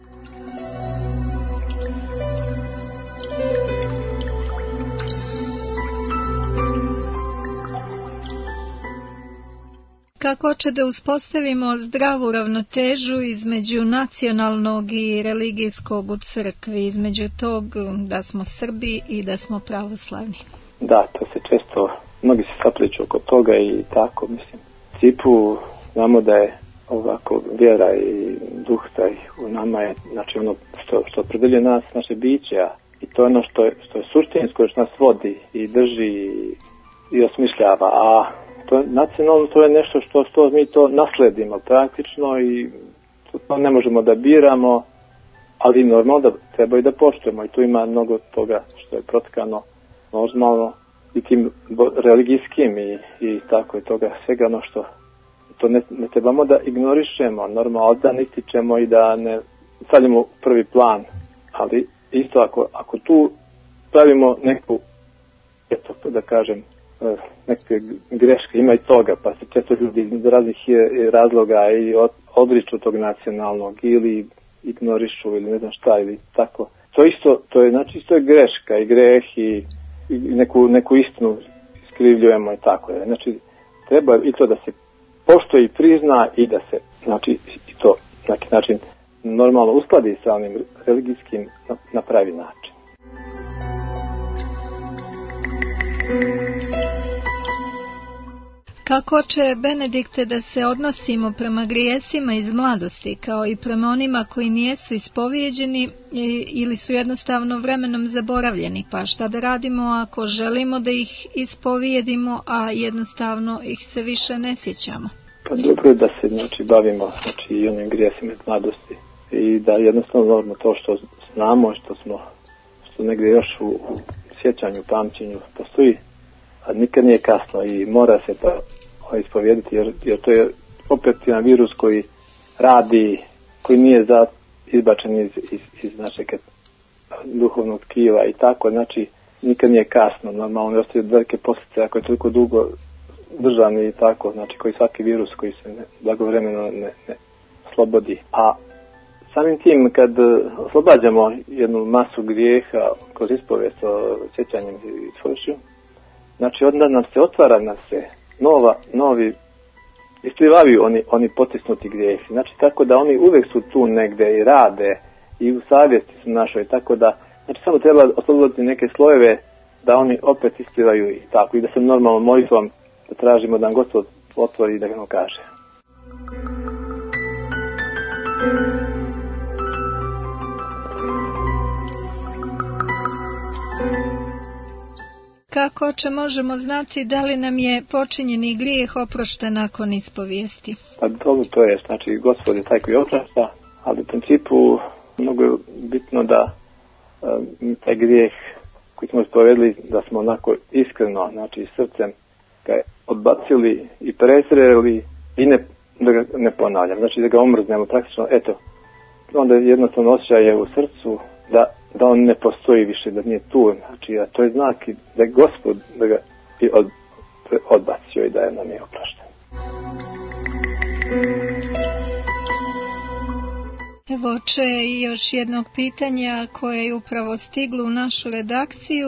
Kako će da uspostavimo zdravu ravnotežu između nacionalnog i religijskog u crkvi, između tog da smo Srbi i da smo pravoslavni? Da, to se često, mnogi se sapliču oko toga i tako, mislim. U principu znamo da je ovako vjera i duh taj u nama je, znači ono što opredeljuje nas, naše biće, i to je ono što je suštinsko, što nas vodi i drži i osmišljava, a to nacionalno to je nešto što mi to nasledimo praktično i to ne možemo da biramo, ali normalno da treba i da poštujemo i tu ima mnogo toga što je protkano normalno i tim religijskim i tako i toga svega ono što to ne trebamo da ignorišemo, normalno da ne ističemo i da ne stavljamo u prvi plan, ali isto ako tu pravimo neku, da kažem, neke greške, ima i toga, pa se često ljudi iz raznih razloga i odriču tog nacionalnog ili ignorišu ili ne znam šta ili tako. To je znači isto je greška i greh i neku istinu iskrivljujemo i tako. Znači treba i to da se poštuje i prizna i da se znači i to na neki način normalno uskladi sa onim religijskim na pravi način. Kako će, Benedikte, da se odnosimo prema grijesima iz mladosti, kao i prema onima koji nijesu ispovijeđeni ili su jednostavno vremenom zaboravljeni? Pa šta da radimo ako želimo da ih ispovijedimo, a jednostavno ih se više ne sjećamo? Pa dobro je da se bavimo i onim grijesima iz mladosti i da jednostavno to što znamo, što negdje još u sjećanju, pamćenju postoji, a nikad nije kasno i mora se to ispovijediti, jer to je opet jedan virus koji radi, koji nije izbačen iz našeg duhovnog tkiva i tako, nikad nije kasno, normalno ostaju velike posljedice ako je toliko dugo držan i tako, koji svaki virus koji se blagovremeno ne slobodi. A samim tim kad oslobađamo jednu masu grijeha kroz ispovijest o sjećanjem i svojšću, onda nam se otvara novi isplivavaju oni potisnuti grijesi. Tako da oni uvijek su tu negdje i rade i u savjesti su našoj, tako da samo treba osloboditi neke slojeve da oni opet isplivaju i tako, i da se normalno molitvom da tražimo da nam Gospod otvori i da nam kaže. Kako možemo znati da li nam je počinjeni grijeh oprošten nakon ispovijesti? Pa dobro, to je, Gospod je taj koji oprašta, ali u principu mnogo je bitno da taj grijeh koji smo ispovedili, da smo onako iskreno, srcem ga odbacili i presreli i da ga ne ponavljamo, da ga omrznemo praktično, onda jednostavno osjećaj je u srcu da on ne postoji više, da nije tu, a to je znak da je Gospod da ga odbacio i da je nam je oprašten. Evo, oče, još jednog pitanja koje je upravo stiglo u našu redakciju.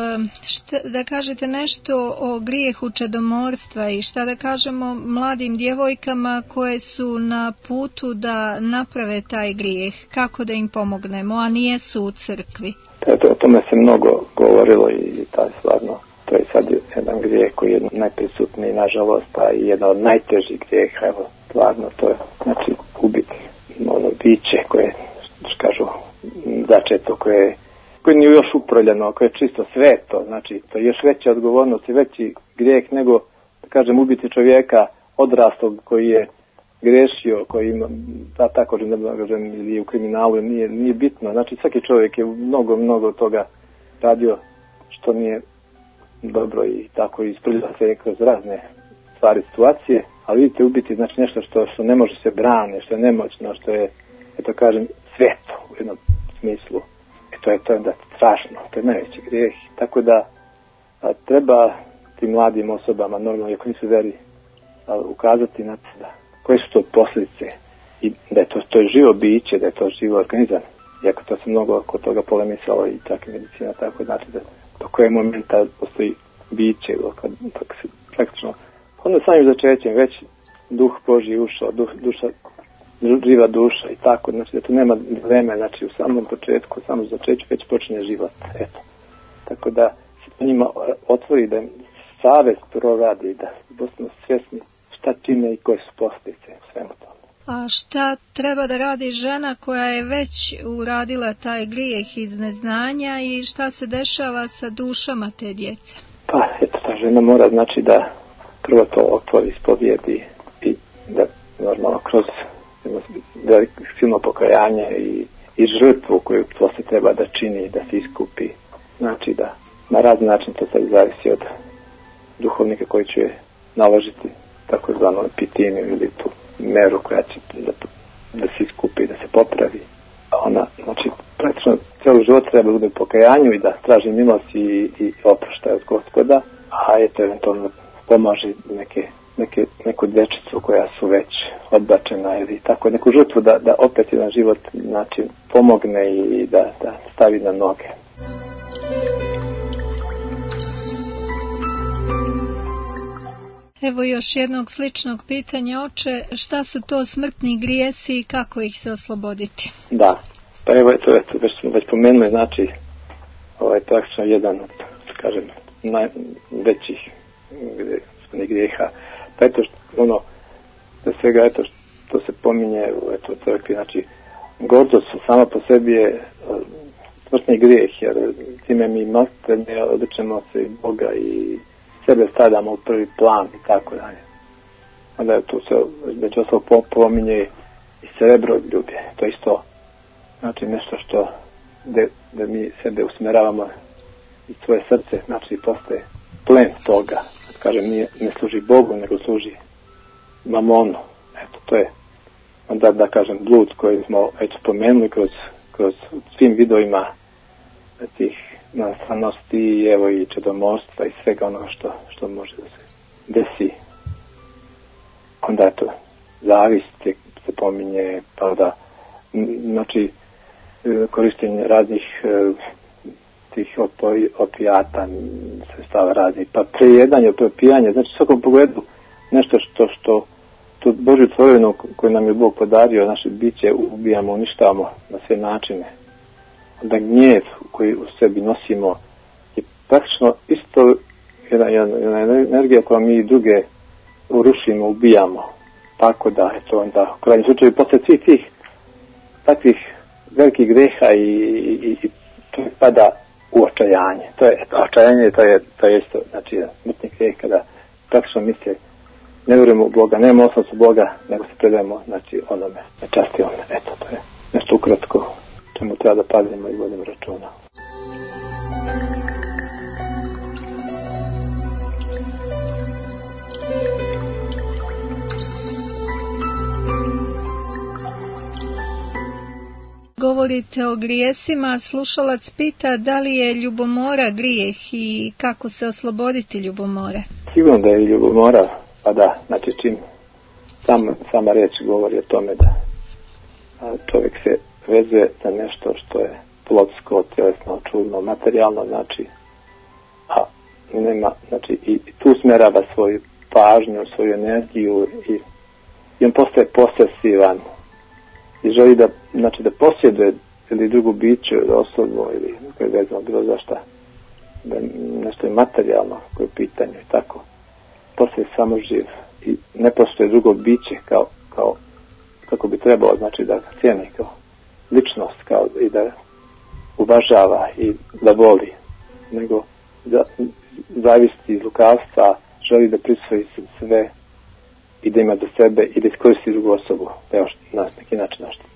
Da kažete nešto o grijehu čedomorstva i šta da kažemo mladim djevojkama koje su na putu da naprave taj grijeh, kako da im pomognemo, a nijesu u crkvi? O tome se mnogo govorilo i stvarno, to je sad jedan grijeh koji je najprisutniji, nažalost, a i jedan od najtežih grijeha, stvarno, to je ubiti biće koje, kažu, začeto, koje nije još uproljeno, koje je čisto sveto, to je još veća odgovornost i veći grijeh nego, da kažem, ubiti čovjeka odraslog koji je grešio, koji ima, tako ili u kriminalu, nije bitno, svaki čovjek je mnogo toga radio što nije dobro i tako isprljava se kroz razne stvari, situacije, ali vidite, ubiti nešto što ne može se braniti, što je nemoćno, što je, kažem, sveto u jednom smislu. To je onda strašno, to je najveći grijeh. Tako da treba tim mladim osobama, normalno, ako nisu veri, ukazati na to koje su to posljedice i da je to je živo biće, da je to živo organizam. Iako to se mnogo oko toga polemisalo i čak i medicina, tako da do koje momenta postoji biće, dok se praktično onda samim začećem već duh Božji ušao, duša, živa duša i tako, da tu nema dileme, u samom početku, u samom začeću već počinje život, Tako da se njima otvori, da im savest proradi, da postanu svjesni šta čine i koje su posljedice u svemu tome. A šta treba da radi žena koja je već uradila taj grijeh iz neznanja i šta se dešava sa dušama te djece? Pa, ta žena mora, da prvo to otvori, ispovijedi i da normalno kroz silno pokajanje i žrtvu koju poslije treba da čini, da se iskupi. Da na razni način to sad zavisi od duhovnika koji će naložiti takozvanu epitimiju ili tu meru koja će da se iskupi, da se popravi. Ona, praktično cijelo život treba da bude u pokajanju i da traži milost i oproštaj od Gospoda, a eventualno pomaže neku dječicu koja su već odbačena ili tako, neku žrtvu da opet jedan život pomogne i da stavi na noge. Evo još jednog sličnog pitanja, oče, šta su to smrtni grijesi i kako ih se osloboditi? Da, pa evo to smo već pomenuli, praktično jedan od, kažem, najvećih grijeha, eto ono, da svega eto što se pominje u eto crkvi, znači gordost sama po sebi je smrtni grijeh, jer time mi ne odričemo se Boga i sebe stavljamo u prvi plan i tako dalje. Onda je tu se već ostalo pominje i srebroljublje, to isto znači nešto što da mi sebe usmeravamo i svoje srce, znači postaje plen toga, kažem, ne služi Bogu, nego služi mamonu. Eto, to je onda, da kažem, blud koji smo već spomenuli kroz svim vidovima tih nastranosti, evo i čedomorstva i svega onoga što može da se desi. Onda eto, zavist se pominje, pa da, znači, korištenje raznih tih opijata, sredstava raznih, pa prejedanje, prepijanje, znači u svakom pogledu nešto što tu Božju tvorevinu koju nam je Bog podario, naše biće ubijamo, uništavamo na sve načine. Onda gnjev koji u sebi nosimo je praktično isto jedna energija koja mi druge urušimo, ubijamo. Tako da je to onda u krajnjem slučaju posle svih tih takvih velikih greha i to pada u očajanje. To je očajanje, to je isto, znači smrtni grijeh kada praktično misle ne vjerujemo u Boga, nemamo osnovu Boga, nego se predajemo, znači, onome, nečasti onome. Eto, to je nešto ukratko čemu treba da pazimo i vodimo računa. Govorite o grijesima, slušalac pita da li je ljubomora grijeh i kako se osloboditi ljubomore. Sigurno da je ljubomora, pa da, znači čim sama reč govori o tome da čovjek se vezuje za nešto što je plotsko, tjelesno, čudno, materijalno, znači, a nema, znači i tu smerava svoju pažnju, svoju energiju i on postaje posesivan i želi da, znači, da posjeduje ili drugu biću, osobu ili koje je vezano bilo za šta, da nešto je materijalno koje je u pitanju i tako. Postaje samo živ i ne postoje drugo biće kao kako bi trebalo, znači da cijeni kao ličnost, kao i da uvažava i da voli, nego da zavisti iz lukavstva, želi da prisvoji sve i da ima do sebe i da iskoristi drugu osobu, da još nas neki način naštiti.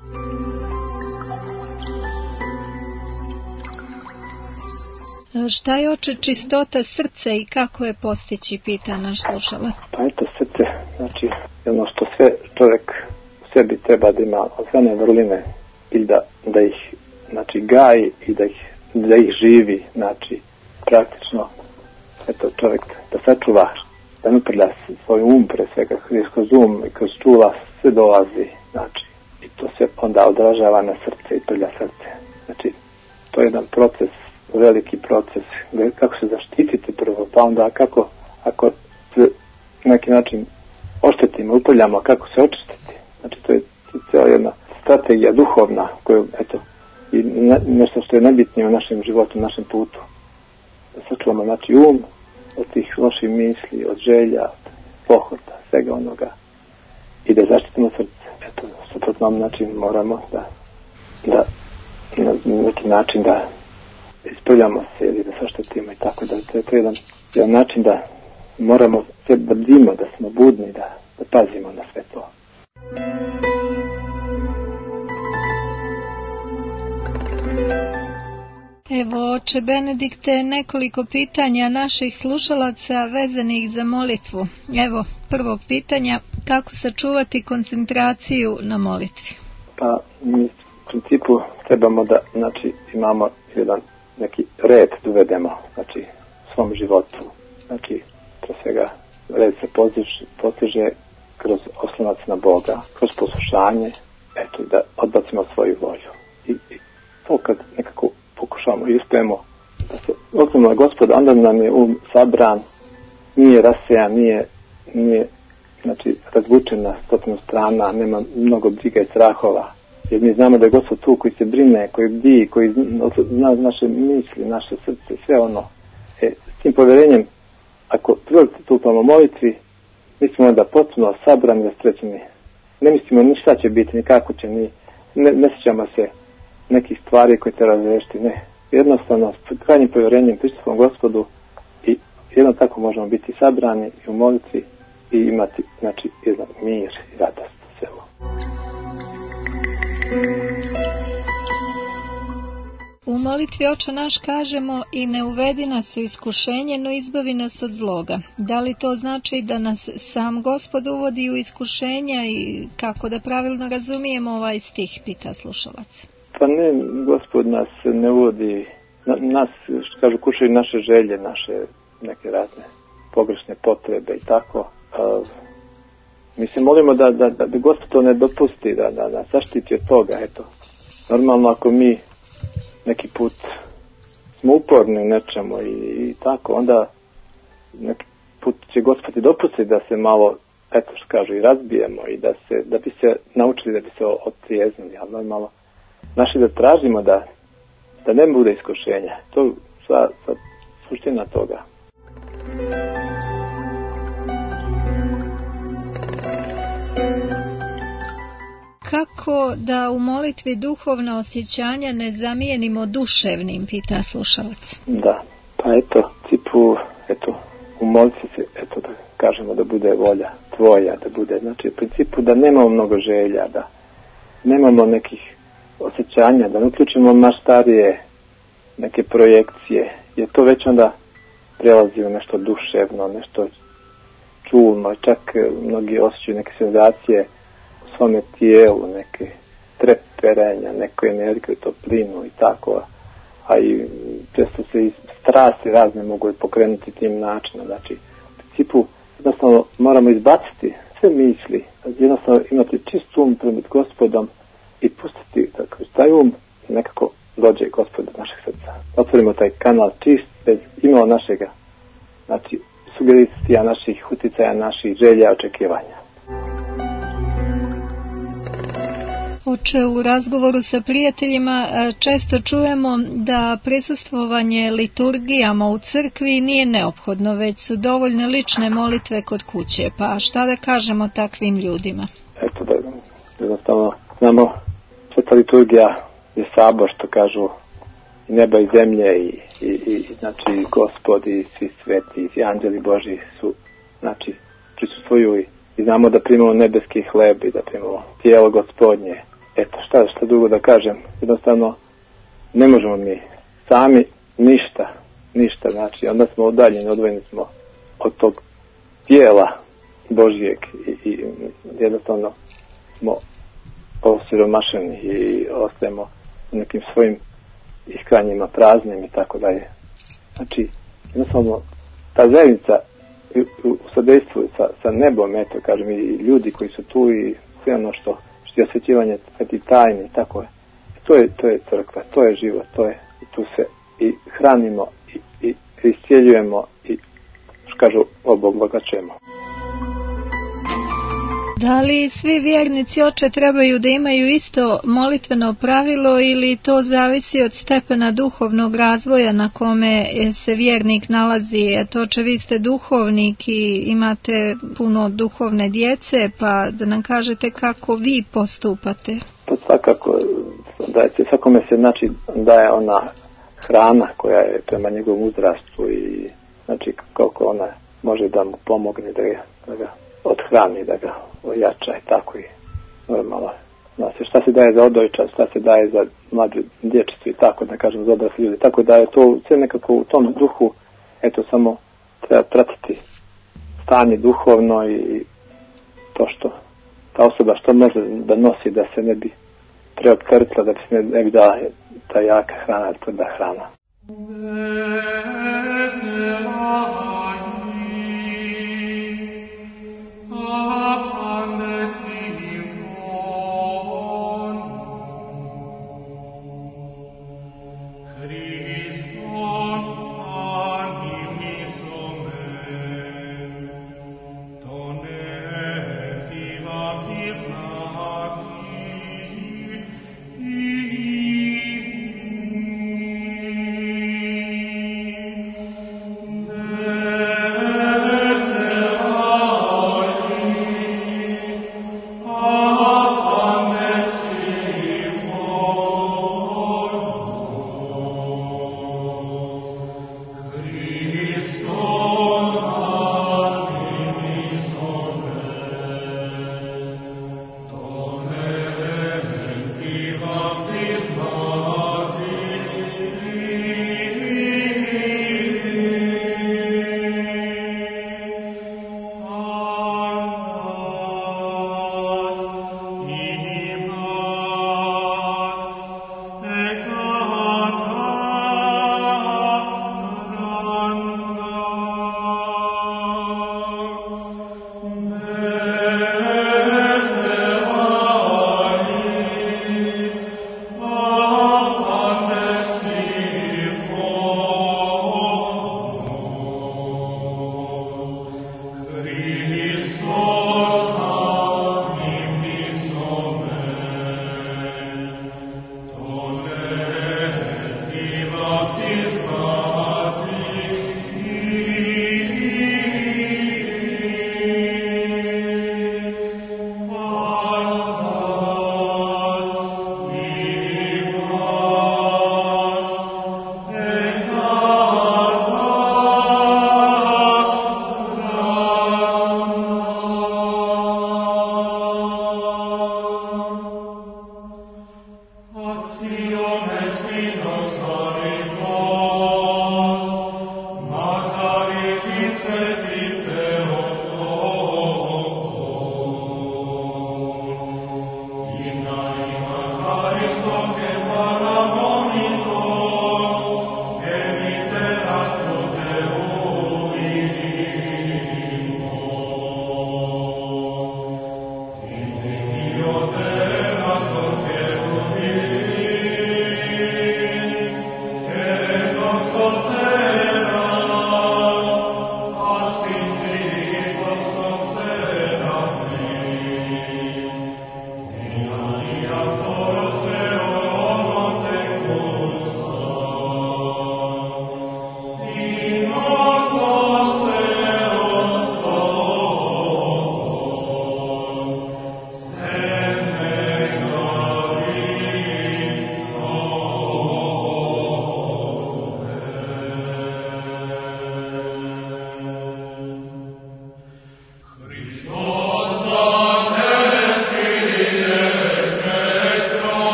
Šta je oče čistota srca i kako je postići, pita naš slušalac. Pa eto, srce, znači jedno što sve čovjek u sebi treba da ima osnovne vrline i da ih, znači, gaji i da ih živi, znači praktično eto čovjek da sačuva, da ne uprlja svoj pre svega kroz i kroz čula sve dolazi, znači i to se onda odražava na srce i prlja srce. Znači to je jedan proces, veliki proces, kako se zaštititi prvo, pa onda kako, ako se na neki način oštetimo, uprljamo, kako se očistiti. Znači to je cijela jedna strategija duhovna koju, eto, i nešto što je najbitnije u našem životu, u našem putu. Da sačuvamo, znači, od tih loših misli, od želja, od pohota, svega onoga i da zaštitimo srce. Eto, suprotno, znači, moramo da na neki način da isprljamo se ili da saštetimo i tako da to je jedan način da moramo sve da bdimo, da smo budni, da pazimo na sve to. Evo, oče Benedikte, nekoliko pitanja naših slušalaca vezanih za molitvu. Evo, prvo pitanja, kako sačuvati koncentraciju na molitvi? Pa, mi u principu trebamo da, znači, imamo jedan neki red da uvedemo, znači, u svom životu. Znači, to svega, red se postiže kroz oslonac na Boga, kroz poslušanje, eto, da odbacimo svoju volju. I to kad nekako pokušamo i uspijemo da se oslonimo na Gospoda, onda nam je sabran, nije rasejan, nije znači, razvučen na 100 strana, nema mnogo briga i strahova. Jer mi znamo da je Gospod tu koji se brine, koji bdi, koji zna naše misli, naše srce, sve ono. S tim povjerenjem, ako prilazite tu prema molitvi, mi smo onda potpuno sabrani, rasterećeni. Ne mislimo ni šta će biti, ni kako će, ne sjećamo se nekih stvari koje treba razrešiti, ne. Jednostavno, s krajnjim povjerenjem pristupom Gospodu i jedno tako možemo biti sabrani i u molitvi i imati, znači, jedan mir i radost u svemu. U molitvi Oče naš kažemo i ne uvedi nas u iskušenje, no izbavi nas od zloga. Da li to znači da nas sam Gospod uvodi u iskušenja i kako da pravilno razumijemo ovaj stih, pita slušalac? Pa ne, Gospod nas ne uvodi, nas, što kažu, kušaju naše želje, naše neke razne pogrešne potrebe i tako. Mi se molimo da Gospod to ne dopusti, da zaštiti od toga, eto. Normalno ako mi neki put smo uporni u nečemu i tako, onda neki put će Gospod i dopustiti da se malo, eto što kažu, i razbijemo i da bi se naučili, da bi se otrijeznili, ali normalno naši da tražimo da ne bude iskušenja. To je sva suština toga. Kako da u molitvi duhovna osjećanja ne zamijenimo duševnim, pita slušalac. Da, pa eto, u molitvi se, eto da kažemo da bude volja tvoja, da bude, znači u principu da nemamo mnogo želja, da nemamo nekih osjećanja, da ne uključimo maštarije, neke projekcije, jer to već onda prelazi u nešto duševno, nešto čulno, čak mnogi osjećaju neke senzacije u svome tijelu, neke treperenja, neku energiju, toplinu i tako, a i često se i strasti razne mogu pokrenuti tim načinom. Znači, u principu jednostavno moramo izbaciti sve misli, jednostavno imati čist um pred Gospodom i pustiti da kroz taj um nekako dođe Gospod do našeg srca. Otvorimo taj kanal čist, bez imala našega, znači sugestija naših uticaja, naših želja, očekivanja. Oče, u razgovoru sa prijateljima često čujemo da prisustvovanje liturgijama u crkvi nije neophodno, već su dovoljne lične molitve kod kuće. Pa šta da kažemo takvim ljudima? Eto da, jednostavno, znamo, sveta liturgija je sabor, što kažu, i neba i zemlje i znači Gospod i svi sveti i anđeli Božji su, znači, prisustvuju i znamo da primamo nebeski hleb i da primamo tijelo Gospodnje. Eto, šta drugo da kažem, jednostavno ne možemo mi sami ništa, znači onda smo udaljeni, odvojeni smo od tog tijela Božjeg i jednostavno smo osiromašeni i ostajemo nekim svojim ishranjima praznim i tako dalje. Znači, jednostavno ta zajednica u sadejstvu sa nebom, eto, kažem, i ljudi koji su tu i sve ono što je osvećivanje sveti tajni i tako je. To je crkva, to je život, i tu se i hranimo i iscijeljujemo i, što kažu, obogaćujemo. Da li svi vjernici, Oče, trebaju da imaju isto molitveno pravilo ili to zavisi od stepena duhovnog razvoja na kome se vjernik nalazi? Eto, Oče, vi ste duhovnik i imate puno duhovne djece, pa da nam kažete kako vi postupate. Pa svakako, svakome se znači daje ona hrana koja je prema njegovom uzrastu i znači koliko ona može da mu pomogne da ga odhrani, da ga ojača i tako i normalno. Znači, šta se daje za odojčad, šta se daje za mlađu dječicu i tako, da kažem, za odrasli ljudi. Tako da je to sve nekako u tom duhu, eto, samo treba pratiti stanje duhovno i to što ta osoba što može da nosi, da se ne bi preopteretila, da bi se ne bi dala ta jaka hrana, tvrda hrana.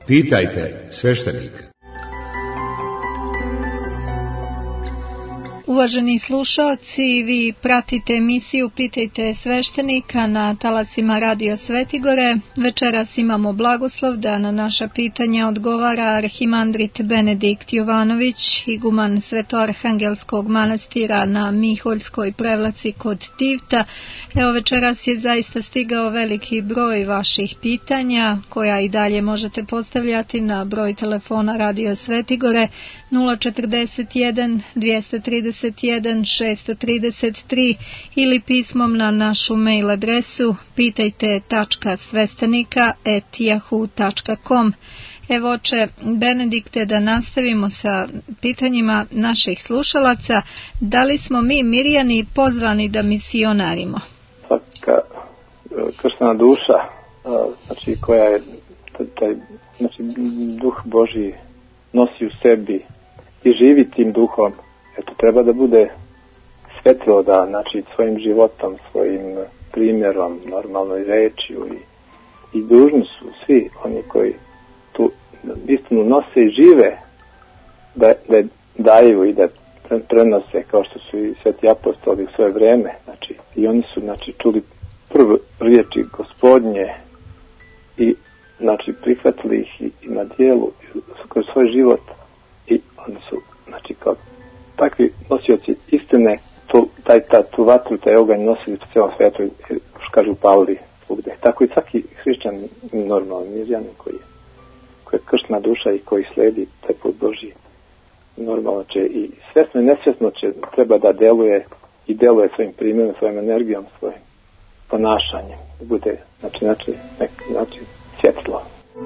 Pitajte sveštenika. Uvaženi slušaoci, vi pratite emisiju Pitajte sveštenika na talasima Radio Svetigore. Večeras imamo blagoslov da na naša pitanja odgovara arhimandrit Benedikt Jovanović, iguman Svetoarhangelskog manastira na Miholjskoj prevlaci kod Tivta. Evo, večeras je zaista stigao veliki broj vaših pitanja, koja i dalje možete postavljati na broj telefona Radio Svetigore 041 231 633 ili pismom na našu mail adresu pitajte.svestenika@yahoo.com. Evo, oče Benedikte, da nastavimo sa pitanjima naših slušalaca. Da li smo mi Mirjani pozvani da misionarimo? Svaka krštena duša, znači koja je taj, znači duh Božji nosi u sebi i živi tim duhom, eto, treba da bude svetlo, da, znači, svojim životom, svojim primjerom, normalnoj rečju i dužni su svi oni koji tu istinu nose i žive, da daju i da prenose, kao što su i sveti apostoli u svoje vreme, znači, i oni su, znači, čuli prve riječi Gospodnje i, znači, prihvatili ih i na dijelu kroz svoj život, i oni su, znači, kao takvi nosioci istine, tu vatru, taj oganj nosili po cijelom svijetu, što kažu Pavli svugde. Tako i svaki hrišćan, normalni mirjanin koji je krštna duša i koji sledi taj put Božji, normalno će i svjesno i nesvjesno će treba da deluje i deluje svojim primjerom, svojim energijom, svojim ponašanjem. Bude, znači svjetlo.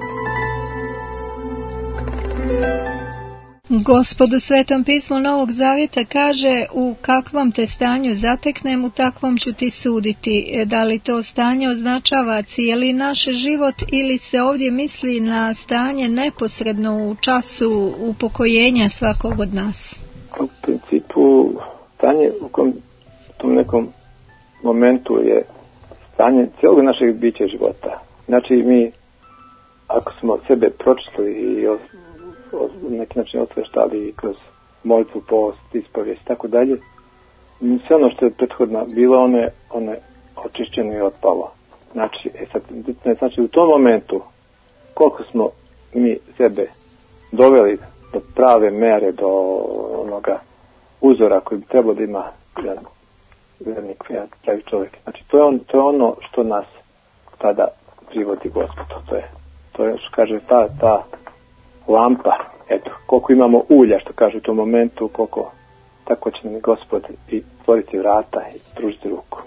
Gospod u Svetom pismu Novog Zavjeta kaže: u kakvom te stanju zateknem, u takvom ću ti suditi. Da li to stanje označava cijeli naš život ili se ovdje misli na stanje neposredno u času upokojenja svakog od nas? U principu stanje u tom nekom momentu je stanje cijelog našeg bića života. Znači mi, ako smo sebe pročitali i na neki način osveštali kroz molitvu, post, ispovijest i tako dalje, sve ono što je prethodno bilo, one očišćeno i otpalo. Znači, znači u tom momentu koliko smo mi sebe doveli do prave mere, do onoga uzora koji bi trebalo da ima jedan vernik, jedan pravi čovjek. Znači, to je ono što nas tada privodi Gospodu. To je što kaže ta lampa, eto, koliko imamo ulja, što kaže u tom momentu, koliko, tako će nam Gospod i otvoriti vrata i pružiti ruku.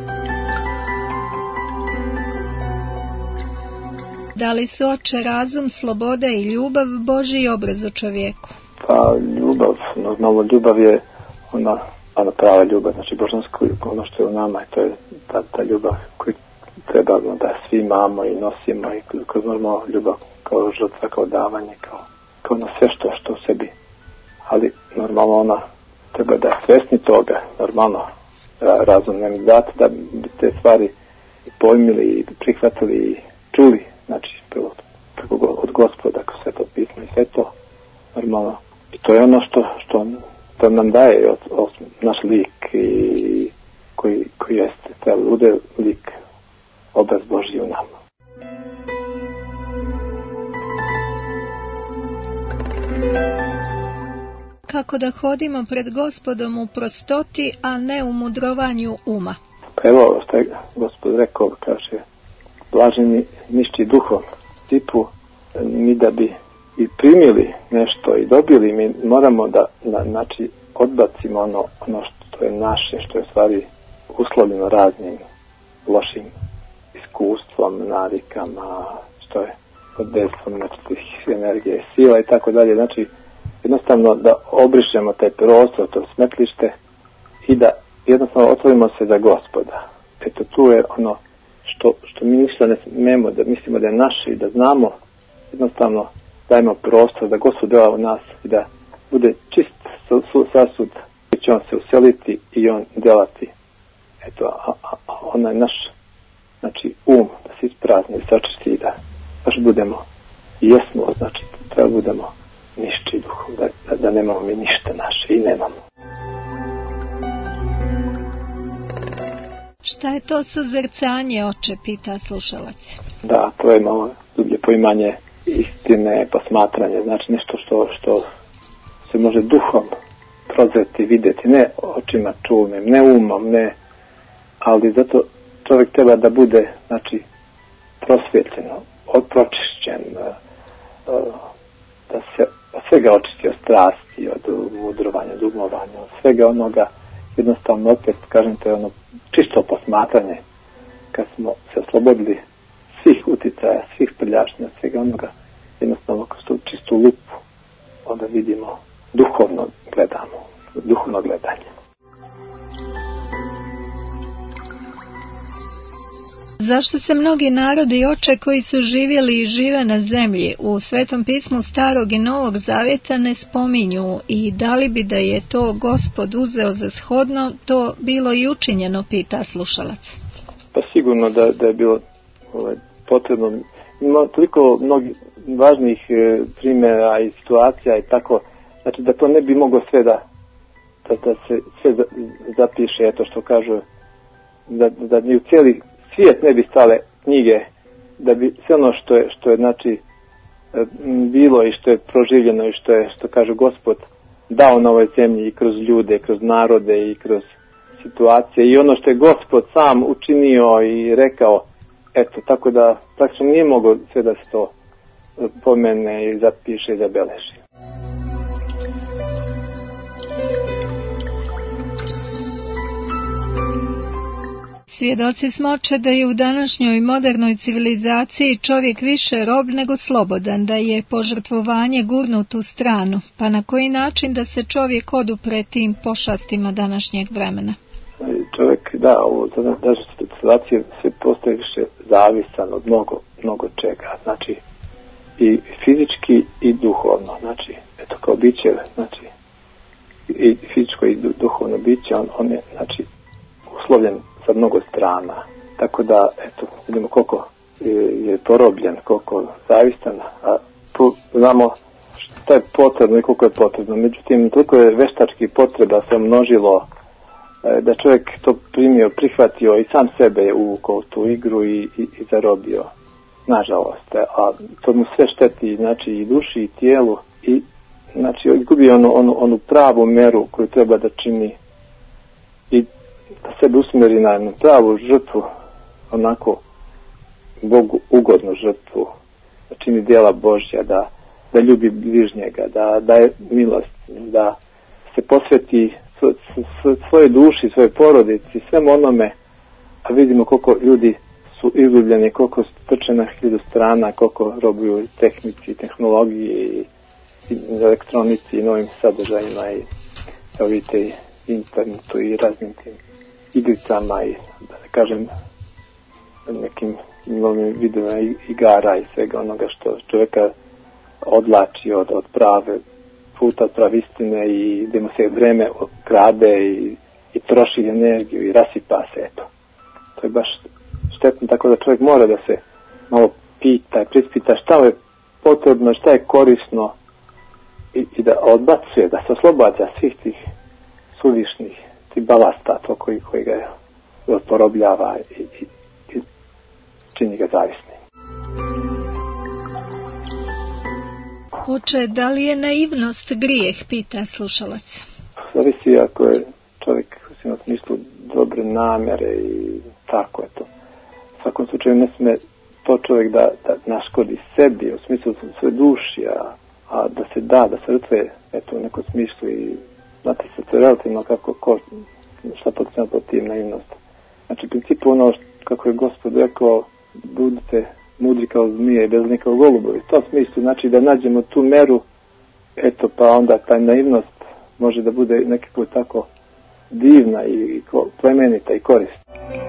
Da li su, oče, razum, sloboda i ljubav Božji obraz u čovjeku? Pa ljubav, normalno ljubav je ona prava ljubav, znači božansko, ono što je u nama, to je ta ljubav koju treba da svi imamo i nosimo, i kroz normalno ljubav kao žrtva, kao davanje, kao na sve što u sebi. Ali normalno ona treba da je svjesni toga, normalno razum nam dati da bi te stvari pojmili i prihvatili i čuli, znači prvo od Gospoda, ako sve to pismo i sve to normalno. I to je ono što nam daje naš lik i koji jeste taj lude lik, obraz Božji u nama. Kako da hodimo pred Gospodom u prostoti, a ne u mudrovanju uma? Pa evo što je Gospod rekao, kaže, blaženi nišći duhom, tipu mi da bi i primili nešto i dobili, mi moramo da znači odbacimo ono što je naše, što je stvari uslovljeno raznim lošim iskustvom, navikama, što je odbestvom, znači tih energije, sila i tako dalje. Znači jednostavno da obrišemo taj prostor, to smetlište i da jednostavno otvorimo se za Gospoda. Eto, tu je ono što mi ništa ne smemo, da mislimo da je naše i da znamo, jednostavno dajemo prostor da Gospod dela u nas i da bude čist sasud, gdje će on se useliti i on delati. Eto, a onaj naš, znači da se isprazni, sačisti i da baš budemo jesmo, znači treba budemo nišći duhom, da nemamo mi ništa naše i nemamo. Šta je to suzrcanje, oče, pita slušalac? Da, to je malo dublje poimanje istine, posmatranje, znači nešto što se može duhom prozreti, vidjeti, ne očima čulnim, ne umom, ne, ali zato čovjek treba da bude, znači, prosvjetljen, pročišćen, da se od svega očisti, od strasti, od mudrovanja, od umovanja, od svega onoga, jednostavno opet, kažem, to je ono čisto posmatranje, kad smo se oslobodili svih uticaja, svih prljašnja, svega onoga, jednostavno kroz tu čistu lupu, onda vidimo, duhovno gledamo, duhovno gledanje. Zašto se mnogi narodi, oče, koji su živjeli i žive na zemlji u Svetom pismu Starog i Novog Zavjeta ne spominju i da li bi da je to Gospod uzeo za shodno, to bilo i učinjeno, pita slušalac? Pa sigurno da je bilo potrebno. Ima toliko mnogih važnih primjera i situacija i tako, znači da to ne bi moglo sve da se sve zapiše, eto što kažu, da ni u cijeli svijet ne bi stale knjige, da bi sve ono što je znači bilo i što je proživljeno i što kaže Gospod dao na ovoj zemlji i kroz ljude, kroz narode i kroz situacije i ono što je Gospod sam učinio i rekao, eto, tako da praktično nije moglo sve da se to pomene i zapiše i zabeleži. Svjedoci smo, oče, da je u današnjoj modernoj civilizaciji čovjek više rob nego slobodan, da je požrtvovanje gurnut u stranu, pa na koji način da se čovjek odupre tim pošastima današnjeg vremena? Čovjek, da, u današnjoj situaciji se postaje više zavisan od mnogo čega, znači i fizički i duhovno, znači, eto kao biće, znači i fizičko i duhovno biće, on je, znači, uslovljen sa mnogo strana, tako da, eto, vidimo koliko je porobljen, koliko zavistan, a tu znamo šta je potrebno i koliko je potrebno. Međutim, toliko je veštački potreba se množilo da čovjek to primio, prihvatio i sam sebe uvukao u tu igru i zarobio, nažalost. A to mu sve šteti, znači, i duši i tijelu i, znači, izgubi onu pravu meru koju treba da čini i da sebe usmjeri na jednu pravu žrtvu, onako Bogu ugodnu žrtvu, da čini djela Božja, da ljubi bližnjega, da je milost, da se posveti svoje duši, svoje porodici, svem onome, a vidimo koliko ljudi su izgubljeni, koliko trče na 1000 strana, koliko robuju tehnici, tehnologiji i elektronici i novim sadržajima i evo vidite i internetu i raznim tim igricama i, da ne kažem, nekim novim videima igara i svega onoga što čovjeka odlači od prave puta, od prave istine i gdje mu se vreme krade i troši energiju i rasipa se, eto. To je baš štetno, tako da čovjek mora da se malo pita i prispita šta je potrebno, šta je korisno i da odbacuje, da se oslobađa svih tih suvišnih balasta, to koji ga porobljava i čini ga zavisnim. Oče, da li je naivnost grijeh, pita slušalac? Zavisi ako je čovjek u smislu dobre namjere i tako je to. U svakom slučaju ne sme to čovjek da naškodi sebi, u smislu sve duši, a da se žrtve, eto, u nekom smislu i znate se to relativno kako šta potrebno pod tim naivnost. Znači, u principu ono kako je Gospod rekao, budite mudri kao zmije i bezni kao golubovi. U tom smislu, znači da nađemo tu meru, eto, pa onda ta naivnost može da bude neki put tako divna i plemenita i korisna.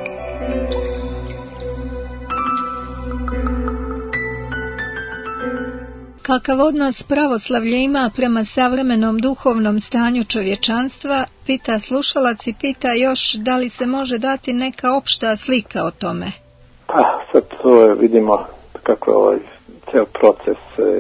Kakav odnos pravoslavlje ima prema savremenom duhovnom stanju čovječanstva, pita slušalac i pita još da li se može dati neka opšta slika o tome. Pa, sad to vidimo kako ceo proces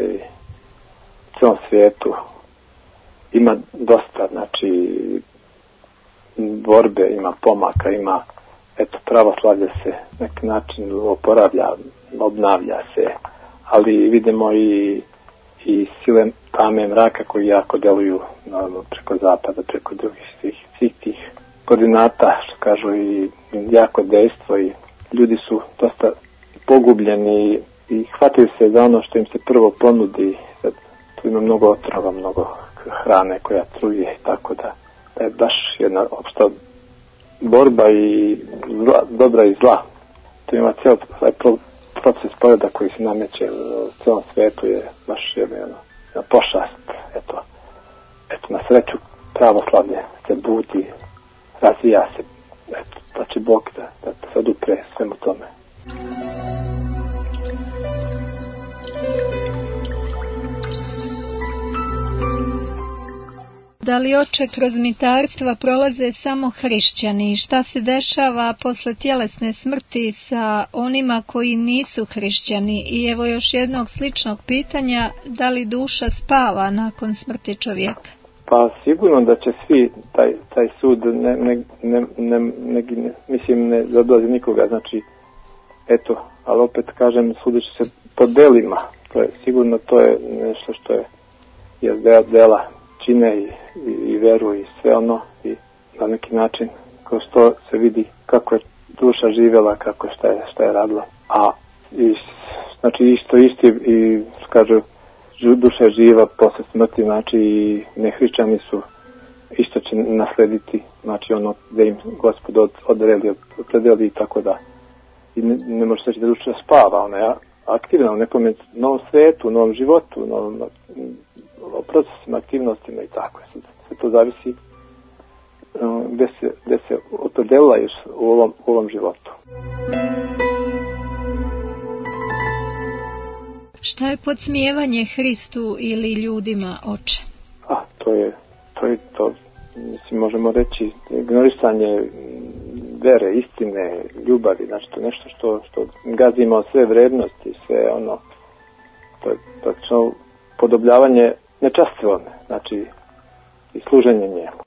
u celom svijetu ima dosta, znači borbe, ima pomaka, ima, eto, pravoslavlje se na neki način oporavlja, obnavlja se, ali vidimo i sile tame mraka koji jako deluju naravno preko zapada, preko drugih svih tih koordinata, što kažu, i jako dejstvo, i ljudi su dosta pogubljeni i hvataju se za ono što im se prvo ponudi. Sad, tu ima mnogo otrova, mnogo hrane koja truje, tako da je baš jedna opšta borba i dobra i zla. Tu ima cijel proces poreda koji se nameće u celom svijetu, je baš jedna pošast. Eto, na sreću pravoslavlje se budi, razvija se, eto, da će Bog da se odupre svemu tome. Da li, oče, kroz mitarstva prolaze samo hrišćani i šta se dešava posle tjelesne smrti sa onima koji nisu hrišćani? I evo još jednog sličnog pitanja, da li duša spava nakon smrti čovjeka? Pa sigurno da će svi taj sud ne zadolazi nikoga, znači eto, ali opet kažem, sudit će se po delima, to je sigurno, to je nešto što je dela čine i veru i sve ono, i na neki način kroz to se vidi kako je duša živjela, kako šta je radila, a znači isto i kažu duša je živa posle smrti, znači i nehrišćani su isto će naslediti, znači ono da im Gospod opredeli i tako da. I ne može reći da duša spava, ona je aktivna u nekom novom svijetu, novom životu, novom procesima, aktivnostima i tako. Sve to zavisi gde se opredelila još u ovom životu. Šta je podsmijevanje Hristu ili ljudima, oče? To je mislim, možemo reći, ignorisanje vere, istine, ljubavi, znači to je nešto što gazimo sve vrednosti, sve ono, to je praktično podobljavanje nečastivome, znači i služenje njemu.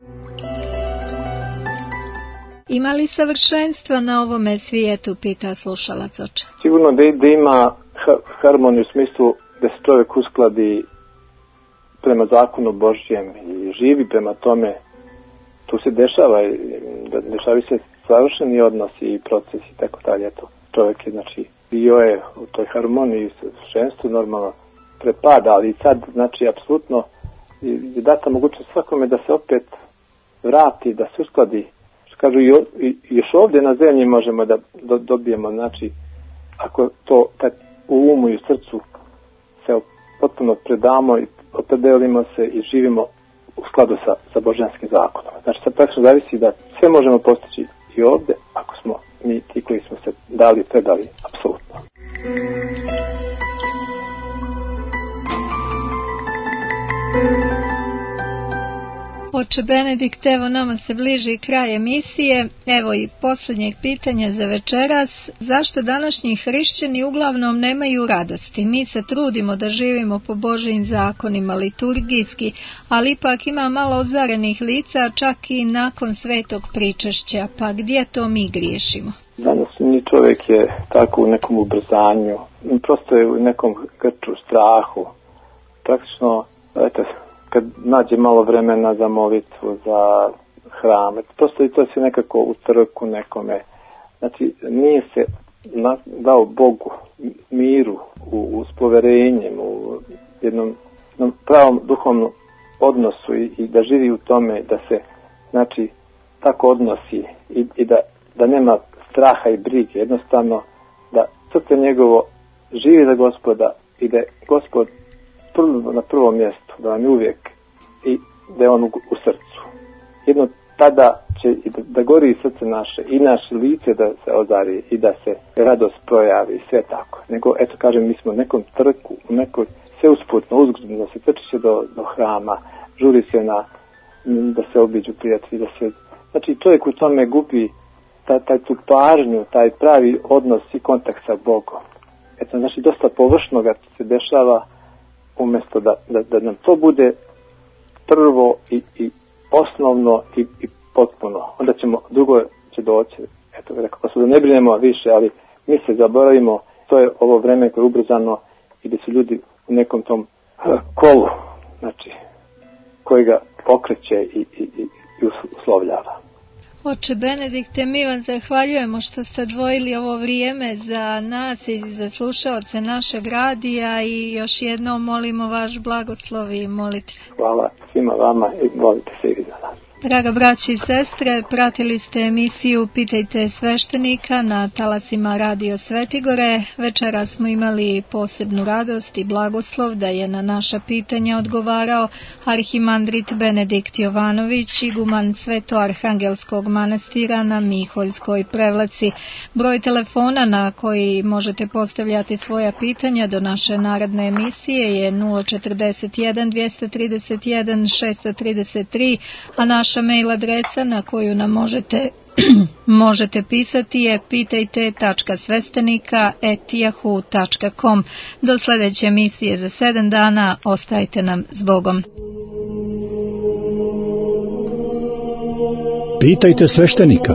Ima li savršenstva na ovome svijetu, pita slušalac, oče? Sigurno da ima harmoniju u smislu da se čovjek uskladi prema zakonu Božjem i živi prema tome. Tu se dešavaju se savršeni odnosi i procesi i tako dalje. Čovjek je, znači, bio je u toj harmoniji, savršenstvu normalno prepada, ali sad, znači, apsolutno je data mogućnost svakome da se opet vrati, da se uskladi. Što kažu, još ovdje na zemlji možemo da dobijemo, znači, ako to u umu i u srcu se potpuno predamo i opredelimo se i živimo u skladu sa božanskim zakonom. Znači, sad praktično zavisi da sve možemo postići i ovdje, ako smo mi ti koji smo se predali, apsolutno. Oče Benedikt, evo nama se bliži kraj emisije, evo i posljednjeg pitanja za večeras. Zašto današnji hrišćani uglavnom nemaju radosti? Mi se trudimo da živimo po Božjim zakonima, liturgijski, ali ipak ima malo ozarenih lica, čak i nakon svetog pričešća, pa gdje to mi griješimo? Danas čovjek je tako u nekom ubrzanju, prosto je u nekom grču, strahu, praktično, kad nađe malo vremena za molitvu, za hram, prosto i to se nekako u trku nekome. Znači, nije se dao Bogu miru, s poverenjem, u jednom pravom duhovnom odnosu i da živi u tome, da se, znači, tako odnosi i da nema straha i brige, jednostavno da srce njegovo živi za Gospoda i da je Gospod na prvom mjestu, da vam je uvijek i da je on u srcu. Jedno tada će da gori srce naše i naše lice da se ozari i da se radost projavi i sve tako. Nego, eto kažem, mi smo u nekom trku, u nekoj sve usputno, uzgrudno, se trči se do hrama, žuri se da se obiđu prijatelji, znači čovjek u tome gubi tu pažnju, taj pravi odnos i kontakt sa Bogom. Eto, znači, dosta površnoga se dešava, umjesto da nam to bude prvo i osnovno i potpuno. Onda drugo će doći. Eto, rekao se da ne brinemo više, ali mi se zaboravimo, to je ovo vreme koje je ubrzano i da su ljudi u nekom tom kolu, znači, koji ga pokreće i uslovljava. Oče Benedikte, mi vam zahvaljujemo što ste odvojili ovo vrijeme za nas i za slušaoce našeg radija i još jednom molimo vaš blagoslov i molitve. Hvala svima vama i molite se i vi za nas. Draga braći i sestre, pratili ste emisiju Pitajte sveštenika na talasima Radio Svetigore. Večera smo imali posebnu radost i blagoslov da je na naša pitanja odgovarao arhimandrit Benedikt Jovanović, iguman Sveto-Arhangelskog manastira na Miholjskoj Prevlaci. Broj telefona na koji možete postavljati svoja pitanja do naše naredne emisije je 041 231 633, a naša mail adresa na koju nam možete pisati je pitajte.svestenika@yahoo.com. Do sljedeće emisije za 7 dana, ostajte nam s Bogom. Pitajte sveštenika.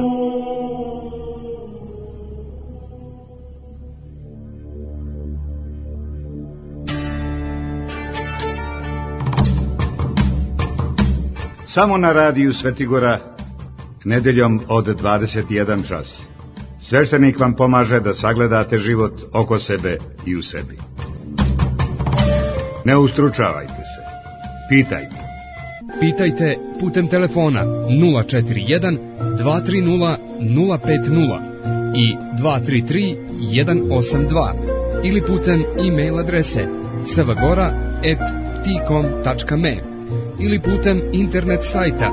Samo na radiju Svetigora, nedeljom od 21 čas. Sveštenik vam pomaže da sagledate život oko sebe i u sebi. Ne ustručavajte se. Pitajte. Pitajte putem telefona 041 230 050 i 233 182 ili putem e-mail adrese svgora@ptikom.me ili putem internet sajta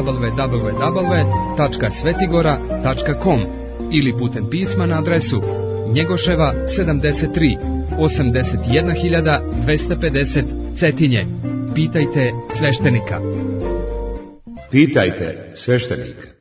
www.svetigora.com ili putem pisma na adresu Njegoševa 73 81250 Cetinje. Pitajte sveštenika. Pitajte sveštenika.